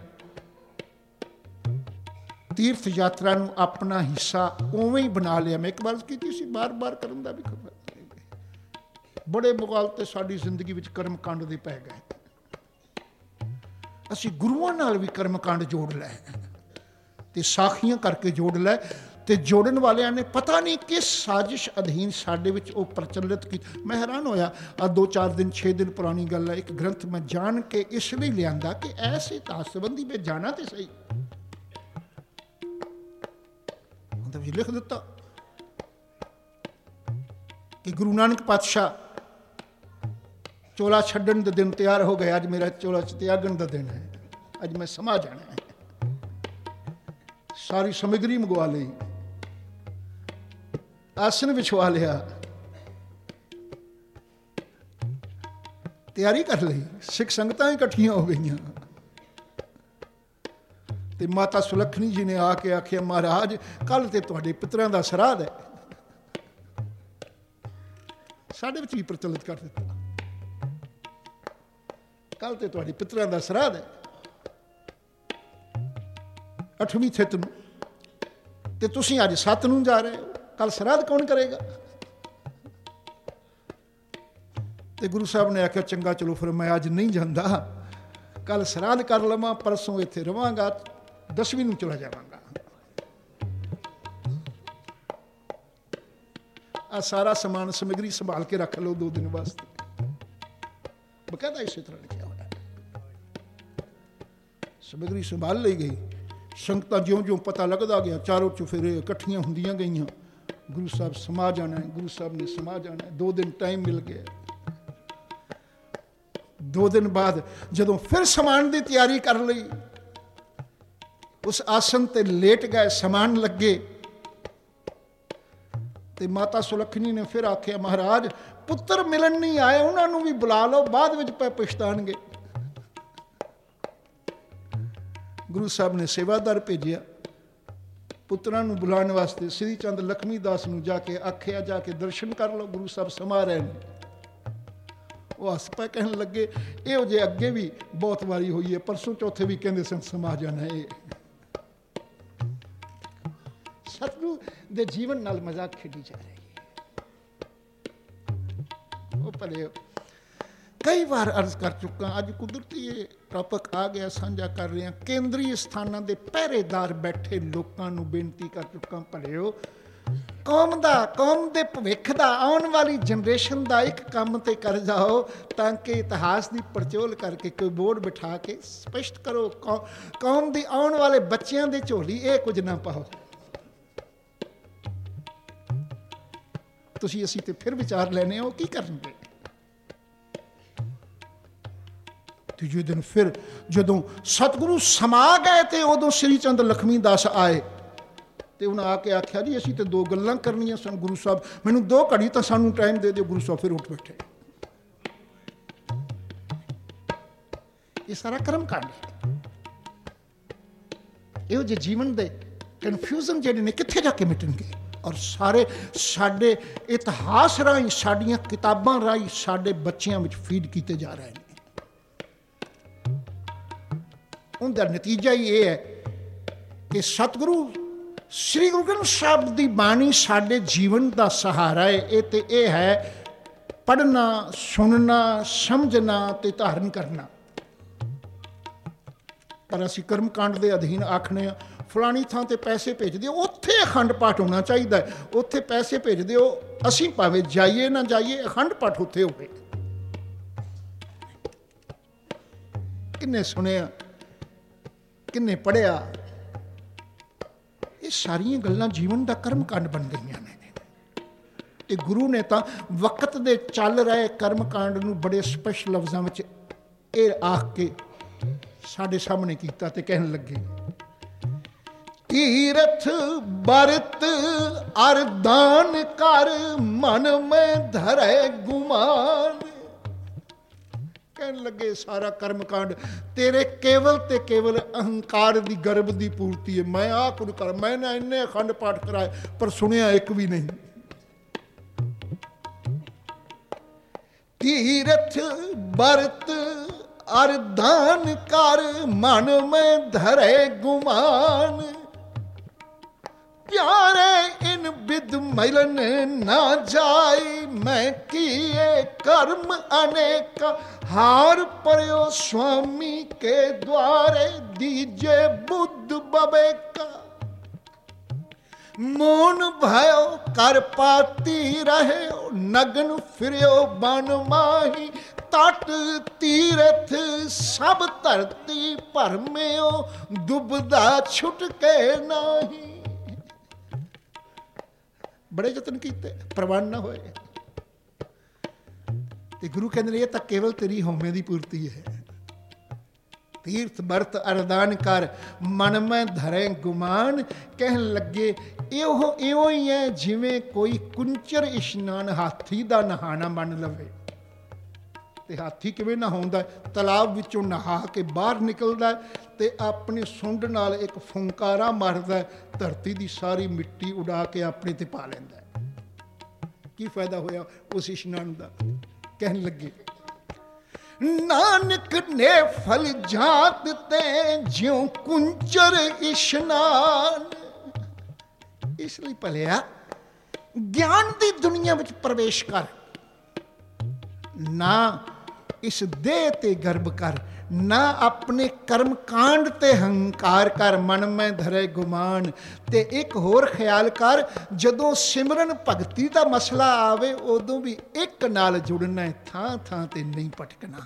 ਤੀਰਥ ਯਾਤਰਾ ਨੂੰ ਆਪਣਾ ਹਿੱਸਾ ਉਵੇਂ ਹੀ ਬਣਾ ਲਿਆ। ਮੈਂ ਇੱਕ ਵਾਰ ਕੀਤੀ ਸੀ, ਬਾਰ-ਬਾਰ ਕਰਨ ਦਾ ਵੀ ਖਬਰ। ਬੜੇ ਮੁਗਾਲ ਤੇ ਸਾਡੀ ਜ਼ਿੰਦਗੀ ਵਿੱਚ ਕਰਮਕਾਂਡ ਦੇ ਪੈ ਗਏ। ਅਸੀਂ ਗੁਰੂਆਂ ਨਾਲ ਵੀ ਕਰਮਕਾਂਡ ਜੋੜ ਲੈ ਤੇ ਸਾਖੀਆਂ ਕਰਕੇ ਜੋੜ ਲੈ, ਤੇ ਜੋੜਨ ਵਾਲਿਆਂ ਨੇ ਪਤਾ ਨਹੀਂ ਕਿਸ ਸਾਜ਼ਿਸ਼ ਅਧੀਨ ਸਾਡੇ ਵਿੱਚ ਉਹ ਪ੍ਰਚਲਿਤ ਕੀਤੀ। ਮੈਂ ਹੈਰਾਨ ਹੋਇਆ, ਆ 2-4 ਦਿਨ 6 ਦਿਨ ਪੁਰਾਣੀ ਗੱਲ ਹੈ। ਇੱਕ ਗ੍ਰੰਥ ਮੈਂ ਜਾਣ ਕੇ ਇਸ ਲਈ ਲਿਆਂਦਾ ਕਿ ਐਸੇ ਇਤਿਹਾਸ ਸੰਬੰਧੀ ਮੈਂ ਜਾਣਾ ਤੇ ਸਹੀ। ਲਿਖ ਦਿੱਤਾ ਕਿ ਗੁਰੂ ਨਾਨਕ ਪਾਤਸ਼ਾਹ ਚੋਲਾ ਛੱਡਣ ਦੇ ਦਿਨ ਤਿਆਰ ਹੋ ਗਏ। ਅੱਜ ਮੇਰਾ ਚੋਲਾ ਤਿਆਗਣ ਦਾ ਦਿਨ ਹੈ, ਅੱਜ ਮੈਂ ਸਮਾ ਜਾਣਾ ਹੈ। ਸਾਰੀ ਸਮੱਗਰੀ ਮੰਗਵਾ ਲਈ, ਆਸਨ ਵਿਛਵਾ ਲਿਆ, ਤਿਆਰੀ ਕਰ ਲਈ। ਸਿੱਖ ਸੰਗਤਾਂ ਇਕੱਠੀਆਂ ਹੋ ਗਈਆਂ ਤੇ ਮਾਤਾ ਸੁਲੱਖਣੀ ਜੀ ਨੇ ਆ ਕੇ ਆਖਿਆ, ਮਹਾਰਾਜ ਕੱਲ ਤੇ ਤੁਹਾਡੇ ਪਿਤਰਾਂ ਦਾ ਸਰਾਧ ਹੈ। ਸਾਡੇ ਵਿੱਚ ਵੀ ਪ੍ਰਚਲਿਤ ਕਰ ਦਿੱਤਾ, ਕੱਲ ਤੇ ਤੁਹਾਡੇ ਪਿਤਰਾਂ ਦਾ ਸਰਾਧ ਹੈ, 8ਵੀਂ ਥਿਤ ਨੂੰ, ਤੇ ਤੁਸੀਂ ਅੱਜ 7 ਨੂੰ ਜਾ ਰਹੇ ਹੋ, ਕੱਲ ਸਰਾਧ ਕੌਣ ਕਰੇਗਾ? ਤੇ ਗੁਰੂ ਸਾਹਿਬ ਨੇ ਆਖਿਆ, ਚੰਗਾ ਚਲੋ ਫਿਰ ਮੈਂ ਅੱਜ ਨਹੀਂ ਜਾਂਦਾ, ਕੱਲ ਸਰਾਧ ਕਰ ਲਵਾਂ, ਪਰਸੋਂ ਇੱਥੇ ਰਵਾਂਗਾ, 10ਵੀਂ ਨੂੰ ਚਲਾ ਜਾਵਾਂਗਾ। ਆ ਸਾਰਾ ਸਮਾਨ ਸਮੱਗਰੀ ਸੰਭਾਲ ਕੇ ਰੱਖ ਲਓ 2 ਦਿਨ ਵਾਸਤੇ। ਬਕਾਇਦਾ ਇਸੇ ਤਰ੍ਹਾਂ ਲਿਖਿਆ ਹੋਇਆ। ਸਮੱਗਰੀ ਸੰਭਾਲ ਲਈ ਗਈ। ਸੰਗਤਾਂ ਜਿਉਂ-ਜਿਉਂ ਪਤਾ ਲੱਗਦਾ ਗਿਆ, ਚਾਰੋਂ ਚੁਫੇਰੇ ਇਕੱਠੀਆਂ ਹੁੰਦੀਆਂ ਗਈਆਂ। ਗੁਰੂ ਸਾਹਿਬ ਸਮਾ ਜਾਣਾ ਹੈ, ਗੁਰੂ ਸਾਹਿਬ ਨੇ ਸਮਾ ਜਾਣਾ ਹੈ। 2 ਦਿਨ ਟਾਈਮ ਮਿਲ ਗਿਆ। 2 ਦਿਨ ਬਾਅਦ ਜਦੋਂ ਫਿਰ ਸਮਾਨ ਦੀ ਤਿਆਰੀ ਕਰ ਲਈ, ਉਸ ਆਸਨ ਤੇ ਲੇਟ ਗਏ, ਸਮਾਨ ਲੱਗੇ, ਤੇ ਮਾਤਾ ਸੁਲੱਖਣੀ ਨੇ ਫਿਰ ਆਖਿਆ, ਮਹਾਰਾਜ ਪੁੱਤਰ ਮਿਲਣ ਨਹੀਂ ਆਏ, ਉਹਨਾਂ ਨੂੰ ਵੀ ਬੁਲਾ ਲਓ, ਬਾਅਦ ਵਿੱਚ ਪਛਤਾਣਗੇ। ਗੁਰੂ ਸਾਹਿਬ ਨੇ ਸੇਵਾਦਾਰ ਭੇਜਿਆ ਪੁੱਤਰਾਂ ਨੂੰ ਬੁਲਾਉਣ ਵਾਸਤੇ। ਸ੍ਰੀ ਚੰਦ ਲਖਮੀ ਦਾਸ ਨੂੰ ਜਾ ਕੇ ਆਖਿਆ, ਜਾ ਕੇ ਦਰਸ਼ਨ ਕਰ ਲਓ, ਗੁਰੂ ਸਾਹਿਬ ਸਮਾ ਰਹੇ ਨੇ। ਉਹ ਹੱਸ ਪਏ, ਕਹਿਣ ਲੱਗੇ, ਇਹੋ ਜਿਹੇ ਅੱਗੇ ਵੀ ਬਹੁਤ ਵਾਰੀ ਹੋਈ ਹੈ, ਪਰਸੋਂ ਚੌਥੇ ਵੀ ਕਹਿੰਦੇ ਸਨ ਸਮਾ ਜਾਣਾ ਹੈ। ਸਤਿਗੁਰੂ ਦੇ ਜੀਵਨ ਨਾਲ ਮਜ਼ਾਕ ਖੇਡੀ ਜਾ ਰਹੀ ਹੈ। ਉਹ ਭਲੇ ਕਈ ਵਾਰ ਅਰਜ਼ ਕਰ ਚੁੱਕਾ, ਅੱਜ ਕੁਦਰਤੀ ਇਹ ਟੌਪਿਕ ਆ ਗਿਆ, ਸਾਂਝਾ ਕਰ ਰਹੇ ਹਾਂ। ਕੇਂਦਰੀ ਸਥਾਨਾਂ ਦੇ ਪਹਿਰੇਦਾਰ ਬੈਠੇ ਲੋਕਾਂ ਨੂੰ ਬੇਨਤੀ ਕਰ ਚੁੱਕਾ, ਭਲਿਓ ਕੌਮ ਦੇ ਭਵਿੱਖ ਦਾ, ਆਉਣ ਵਾਲੀ ਜਨਰੇਸ਼ਨ ਦਾ ਇੱਕ ਕੰਮ ਤੇ ਕਰ ਜਾਓ, ਤਾਂ ਕਿ ਇਤਿਹਾਸ ਦੀ ਪੜਚੋਲ ਕਰਕੇ ਕੋਈ ਬੋਰਡ ਬਿਠਾ ਕੇ ਸਪਸ਼ਟ ਕਰੋ, ਕੌਮ ਦੀ ਆਉਣ ਵਾਲੇ ਬੱਚਿਆਂ ਦੇ ਝੋਲੀ ਇਹ ਕੁਝ ਨਾ ਪਾਓ। ਤੁਸੀਂ ਅਸੀਂ ਤੇ ਫਿਰ ਵਿਚਾਰ ਲੈਣੇ ਉਹ ਕੀ ਕਰਨਗੇ। ਤੀਜੇ ਦਿਨ ਫਿਰ ਜਦੋਂ ਸਤਿਗੁਰੂ ਸਮਾ ਗਏ ਤੇ ਉਦੋਂ ਸ੍ਰੀ ਚੰਦ ਲਖਮੀ ਦਾਸ ਆਏ ਤੇ ਉਹਨਾਂ ਆ ਕੇ ਆਖਿਆ, ਜੀ ਅਸੀਂ ਤੇ 2 ਗੱਲਾਂ ਕਰਨੀਆਂ ਸਨ ਗੁਰੂ ਸਾਹਿਬ, ਮੈਨੂੰ 2 ਘੜੀ ਤਾਂ ਸਾਨੂੰ ਟਾਈਮ ਦੇ ਦਿਓ। ਗੁਰੂ ਸਾਹਿਬ ਫਿਰ ਉੱਠ ਬੈਠੇ। ਇਹ ਸਾਰਾ ਕਰਮ ਕਾਂਡ ਹੈ। ਇਹੋ ਜਿਹੇ ਜੀਵਨ ਦੇ ਕਨਫਿਊਜ਼ਨ ਜਿਹੜੇ ਨੇ ਕਿੱਥੇ ਜਾ ਕੇ ਮਿਟਣਗੇ? ਔਰ ਸਾਰੇ ਸਾਡੇ ਇਤਿਹਾਸ ਰਾਹੀਂ, ਸਾਡੀਆਂ ਕਿਤਾਬਾਂ ਰਾਹੀਂ ਸਾਡੇ ਬੱਚਿਆਂ ਵਿੱਚ ਫੀਡ ਕੀਤੇ ਜਾ ਰਹੇ ਨੇ। उनका नतीजा ही ये है कि सतगुरु श्री गुरु ग्रंथ साहब की बाणी साडे जीवन का सहारा है। ये तो ये है पढ़ना, सुनना, समझना ते धारण करना। पर असी कर्म कांड के अधीन आखने फलानी थां ते पैसे भेज दिओ, उत्थे अखंड पाठ होना चाहिए, उत्थे पैसे भेज दिओ, असी भावें जाइए ना जाइए अखंड पाठ उत्थे होवे। किन्ने सुनिया, किन्ने पढ़िया, ये सारियां गल्लां जीवन का कर्म कांड बन गई ने। ते गुरु ने तो वक्त दे चल रहे कर्म कांड नूं बड़े स्पष्ट लफ्ज़ां विच ये आख के साडे सामने कीता ते कहन लगे, तीरथ बरत अरदान कर मन में धरे गुमान। कहन लगे सारा कर्म कांड तेरे केवल ते केवल अहंकार दी गर्भ दी पूर्ति है। मैं आ कुछ कर, मैंने इन्ने अखंड पाठ कराए पर सुनिया एक भी नहीं। तीरथ बरत अरदान कर मन में धरे गुमान। प्यारे इन विद मिलन ना जाई, मैं किए कर्म अनेक हार पर्यो स्वामी के द्वारे दीजे बुद्ध बबेका। मोन भयो कर पाती रहे नगन फिरो बन माही। तट तीरथ सब धरती भरम्यो दुबदा छुटके नाही। बड़े यतन किए प्रवान ना होए। ते गुरु कहते ये तो केवल तेरी होमे की पूर्ति है। तीर्थ बरत अरदान कर मन में धरे गुमान। कहन लगे इहो ही है जिवें कोई कुंचर इशनान हाथी का नहाना मन लवे। ते हाथी किवें नहाउंदा, तलाब विचों नहा के बाहर निकलदा ते अपनी सुंड नाल एक फुंकारा मारदा, धरती की सारी मिट्टी उड़ा के अपने ते पा लैंदा। की फायदा होया उस इशनान का? कहन लगे नानक ने फल जात ते ज्यों कुंचर इशनान। इसलिए भलिया ज्ञान की दुनिया में प्रवेश कर, ना इस देह ते गर्भ कर, ना अपने कर्म कांड ते हंकार कर, मन में धरे गुमान। ते एक होर ख्याल कर, जदों सिमरन भगती का मसला आवे उदों भी एक नाल जुड़ना है, थां थां ते नहीं भटकना।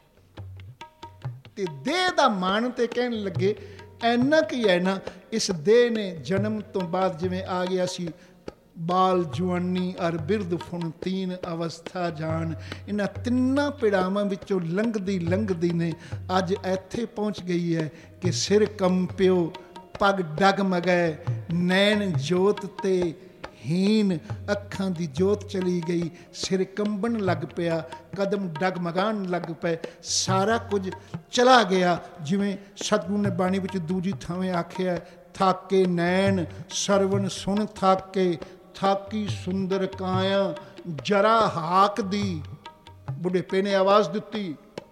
ते देह दा मान ते कहन लगे ऐना की है ना, इस देह ने जन्म तो बाद जिवें आ गया सी बाल जुआनी और बिरद फुन तीन अवस्था जान, इन्हां तिन्नां पिड़ावां विचों लंघदी ने अज इत्थे पहुँच गई है कि सिर कंपियो पग डगमगै नैन जोत ते हीन। अखां दी जोत चली गई, सिर कंबन लग पिया, कदम डगमगान लग पे, सारा कुछ चला गया। जिवें सतगुरु ने बाणी विच दूजी थावें आखिया, थाके नैन सरवण सुन थाके, थाकी सुंदर काया जरा हाक दी। बुढ़ेपे ने आवाज दिती,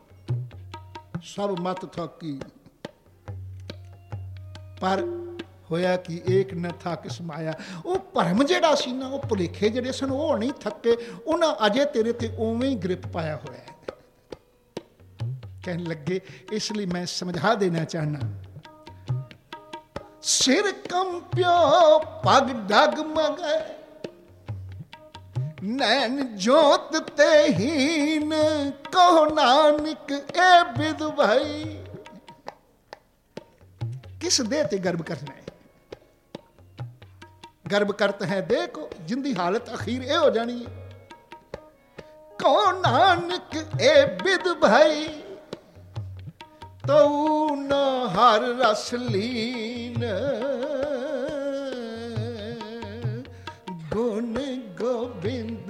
सब मत थाकी। पर होया कि एक न थक समाया। वो भरम जिहड़ा सी ना, वो भुलेखे जिहड़े सन वो नहीं थके, उन्हां अजे तेरे ते उवें ही ग्रिप पाया होया है। कहने लगे इसलिए मैं समझा देना चाहना, सिर कंप्यो पग डगमगै नैन जोत ते हीन। कहो नानक ए विद भाई। किस देह ते गर्भ करना है? गर्भ करते हैं देखो जिंदी हालत अखीर ये हो जानी है। कहो नानक ए विद भाई, तो न हर रस लीन। गुण गोबिंद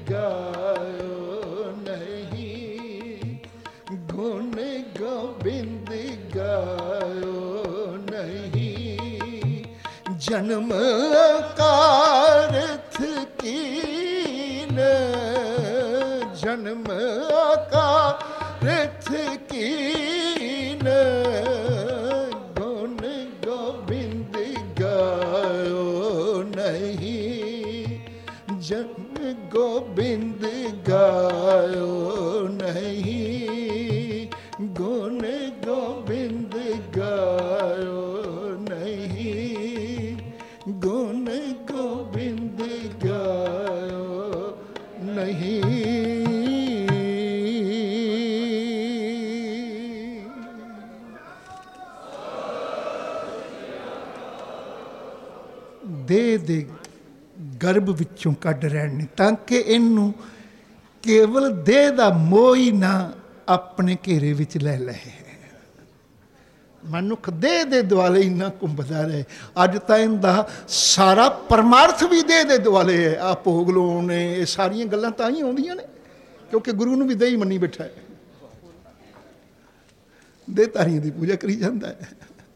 गायो नहीं, गुण गोबिंद गायो नहीं। जन्म कारथ कीन, जन्म कारथ कीन। ਦੇਹ ਦੇ ਗਰਭ ਵਿੱਚੋਂ ਕੱਢ ਰਹੇ ਨੇ, ਤਾਂ ਕਿ ਇਹਨੂੰ ਕੇਵਲ ਦੇਹ ਦਾ ਮੋਹ ਹੀ ਨਾ ਆਪਣੇ ਘੇਰੇ ਵਿੱਚ ਲੈ ਲਏ। ਮਨੁੱਖ ਦੇਹ ਦੇ ਦੁਆਲੇ ਹੀ ਨਾ ਘੁੰਮਦਾ ਰਹੇ। ਅੱਜ ਤਾਂ ਇਹਦਾ ਸਾਰਾ ਪਰਮਾਰਥ ਵੀ ਦੇਹ ਦੇ ਦੁਆਲੇ ਹੈ। ਆਹ ਭੋਗ ਲਾਉਣ ਨੇ, ਇਹ ਸਾਰੀਆਂ ਗੱਲਾਂ ਤਾਂ ਹੀ ਆਉਂਦੀਆਂ ਨੇ ਕਿਉਂਕਿ ਗੁਰੂ ਨੂੰ ਵੀ ਦੇਹ ਹੀ ਮੰਨੀ ਬੈਠਾ ਹੈ, ਦੇਹਧਾਰੀਆਂ ਦੀ ਪੂਜਾ ਕਰੀ ਜਾਂਦਾ ਹੈ।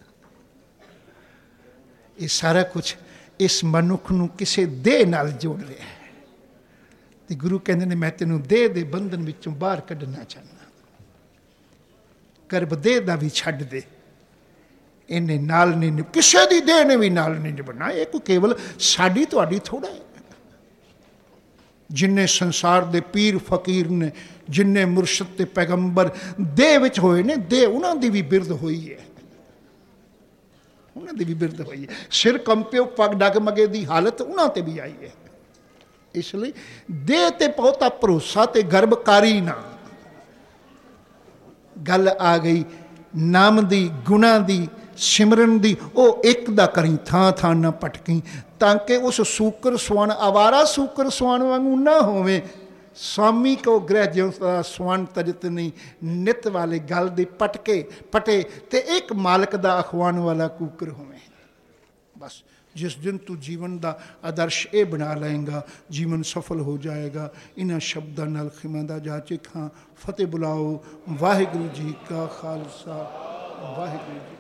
ਇਹ ਸਾਰਾ ਕੁਛ ਇਸ ਮਨੁੱਖ ਨੂੰ ਕਿਸੇ ਦੇਹ ਨਾਲ ਜੋੜ ਰਿਹਾ ਹੈ। ਤੇ ਗੁਰੂ ਕਹਿੰਦੇ ਨੇ ਮੈਂ ਤੈਨੂੰ ਦੇਹ ਦੇ ਬੰਧਨ ਵਿੱਚੋਂ ਬਾਹਰ ਕੱਢਣਾ ਚਾਹੁੰਦਾ, ਗਰਭ ਦੇਹ ਦਾ ਵੀ ਛੱਡ ਦੇ। ਇਹਨੇ ਨਾਲ ਨਹੀਂ, ਕਿਸੇ ਦੀ ਦੇਹ ਨੇ ਵੀ ਨਾਲ ਨਹੀਂ ਨਿਭਣਾ। ਇਹ ਕੋਈ ਕੇਵਲ ਸਾਡੀ ਤੁਹਾਡੀ ਥੋੜ੍ਹਾ ਹੈ। ਜਿੰਨੇ ਸੰਸਾਰ ਦੇ ਪੀਰ ਫਕੀਰ ਨੇ, ਜਿੰਨੇ ਮੁਰਸ਼ਦ ਤੇ ਪੈਗੰਬਰ ਦੇਹ ਵਿੱਚ ਹੋਏ ਨੇ, ਦੇਹ ਉਹਨਾਂ ਦੀ ਵੀ ਬਿਰਧ ਹੋਈ ਹੈ, ਉਹਨਾਂ ਦੀ ਵੀ ਬਿਰਧ ਹੋਈ ਹੈ। ਸਿਰ ਕੰਪਿਓ ਪੱਗ ਡਗਮਗੇ ਦੀ ਹਾਲਤ ਉਹਨਾਂ ਤੇ ਵੀ ਆਈ ਹੈ। ਇਸ ਲਈ ਦੇਹ ਤੇ ਬਹੁਤਾ ਭਰੋਸਾ ਤੇ ਗਰਭਕਾਰੀ ਨਾ। ਗੱਲ ਆ ਗਈ ਨਾਮ ਦੀ, ਗੁਣਾ ਦੀ, ਸਿਮਰਨ ਦੀ, ਉਹ ਇੱਕ ਦਾ ਕਰੀ, ਥਾਂ ਥਾਂ ਨਾ ਭਟਕੀ, ਤਾਂ ਕਿ ਉਸ ਸੂਕਰ ਸਵਣ, ਆਵਾਰਾ ਸੂਕਰ ਸਵਣ ਵਾਂਗੂ ਨਾ ਹੋਵੇ। स्वामी को गृह ज्यों स्वर्ण तजत नहीं, नित वाले गल दे पटके पटे ते एक मालिक दा अखवान वाला कूकर होवे। बस जिस दिन तू जीवन का आदर्श ये बना लेगा, जीवन सफल हो जाएगा। इन्हां शब्दां नाल खिमांदा जा चिखां। फतेह बुलाओ। वाहिगुरू जी का खालसा, वाहिगुरू जी।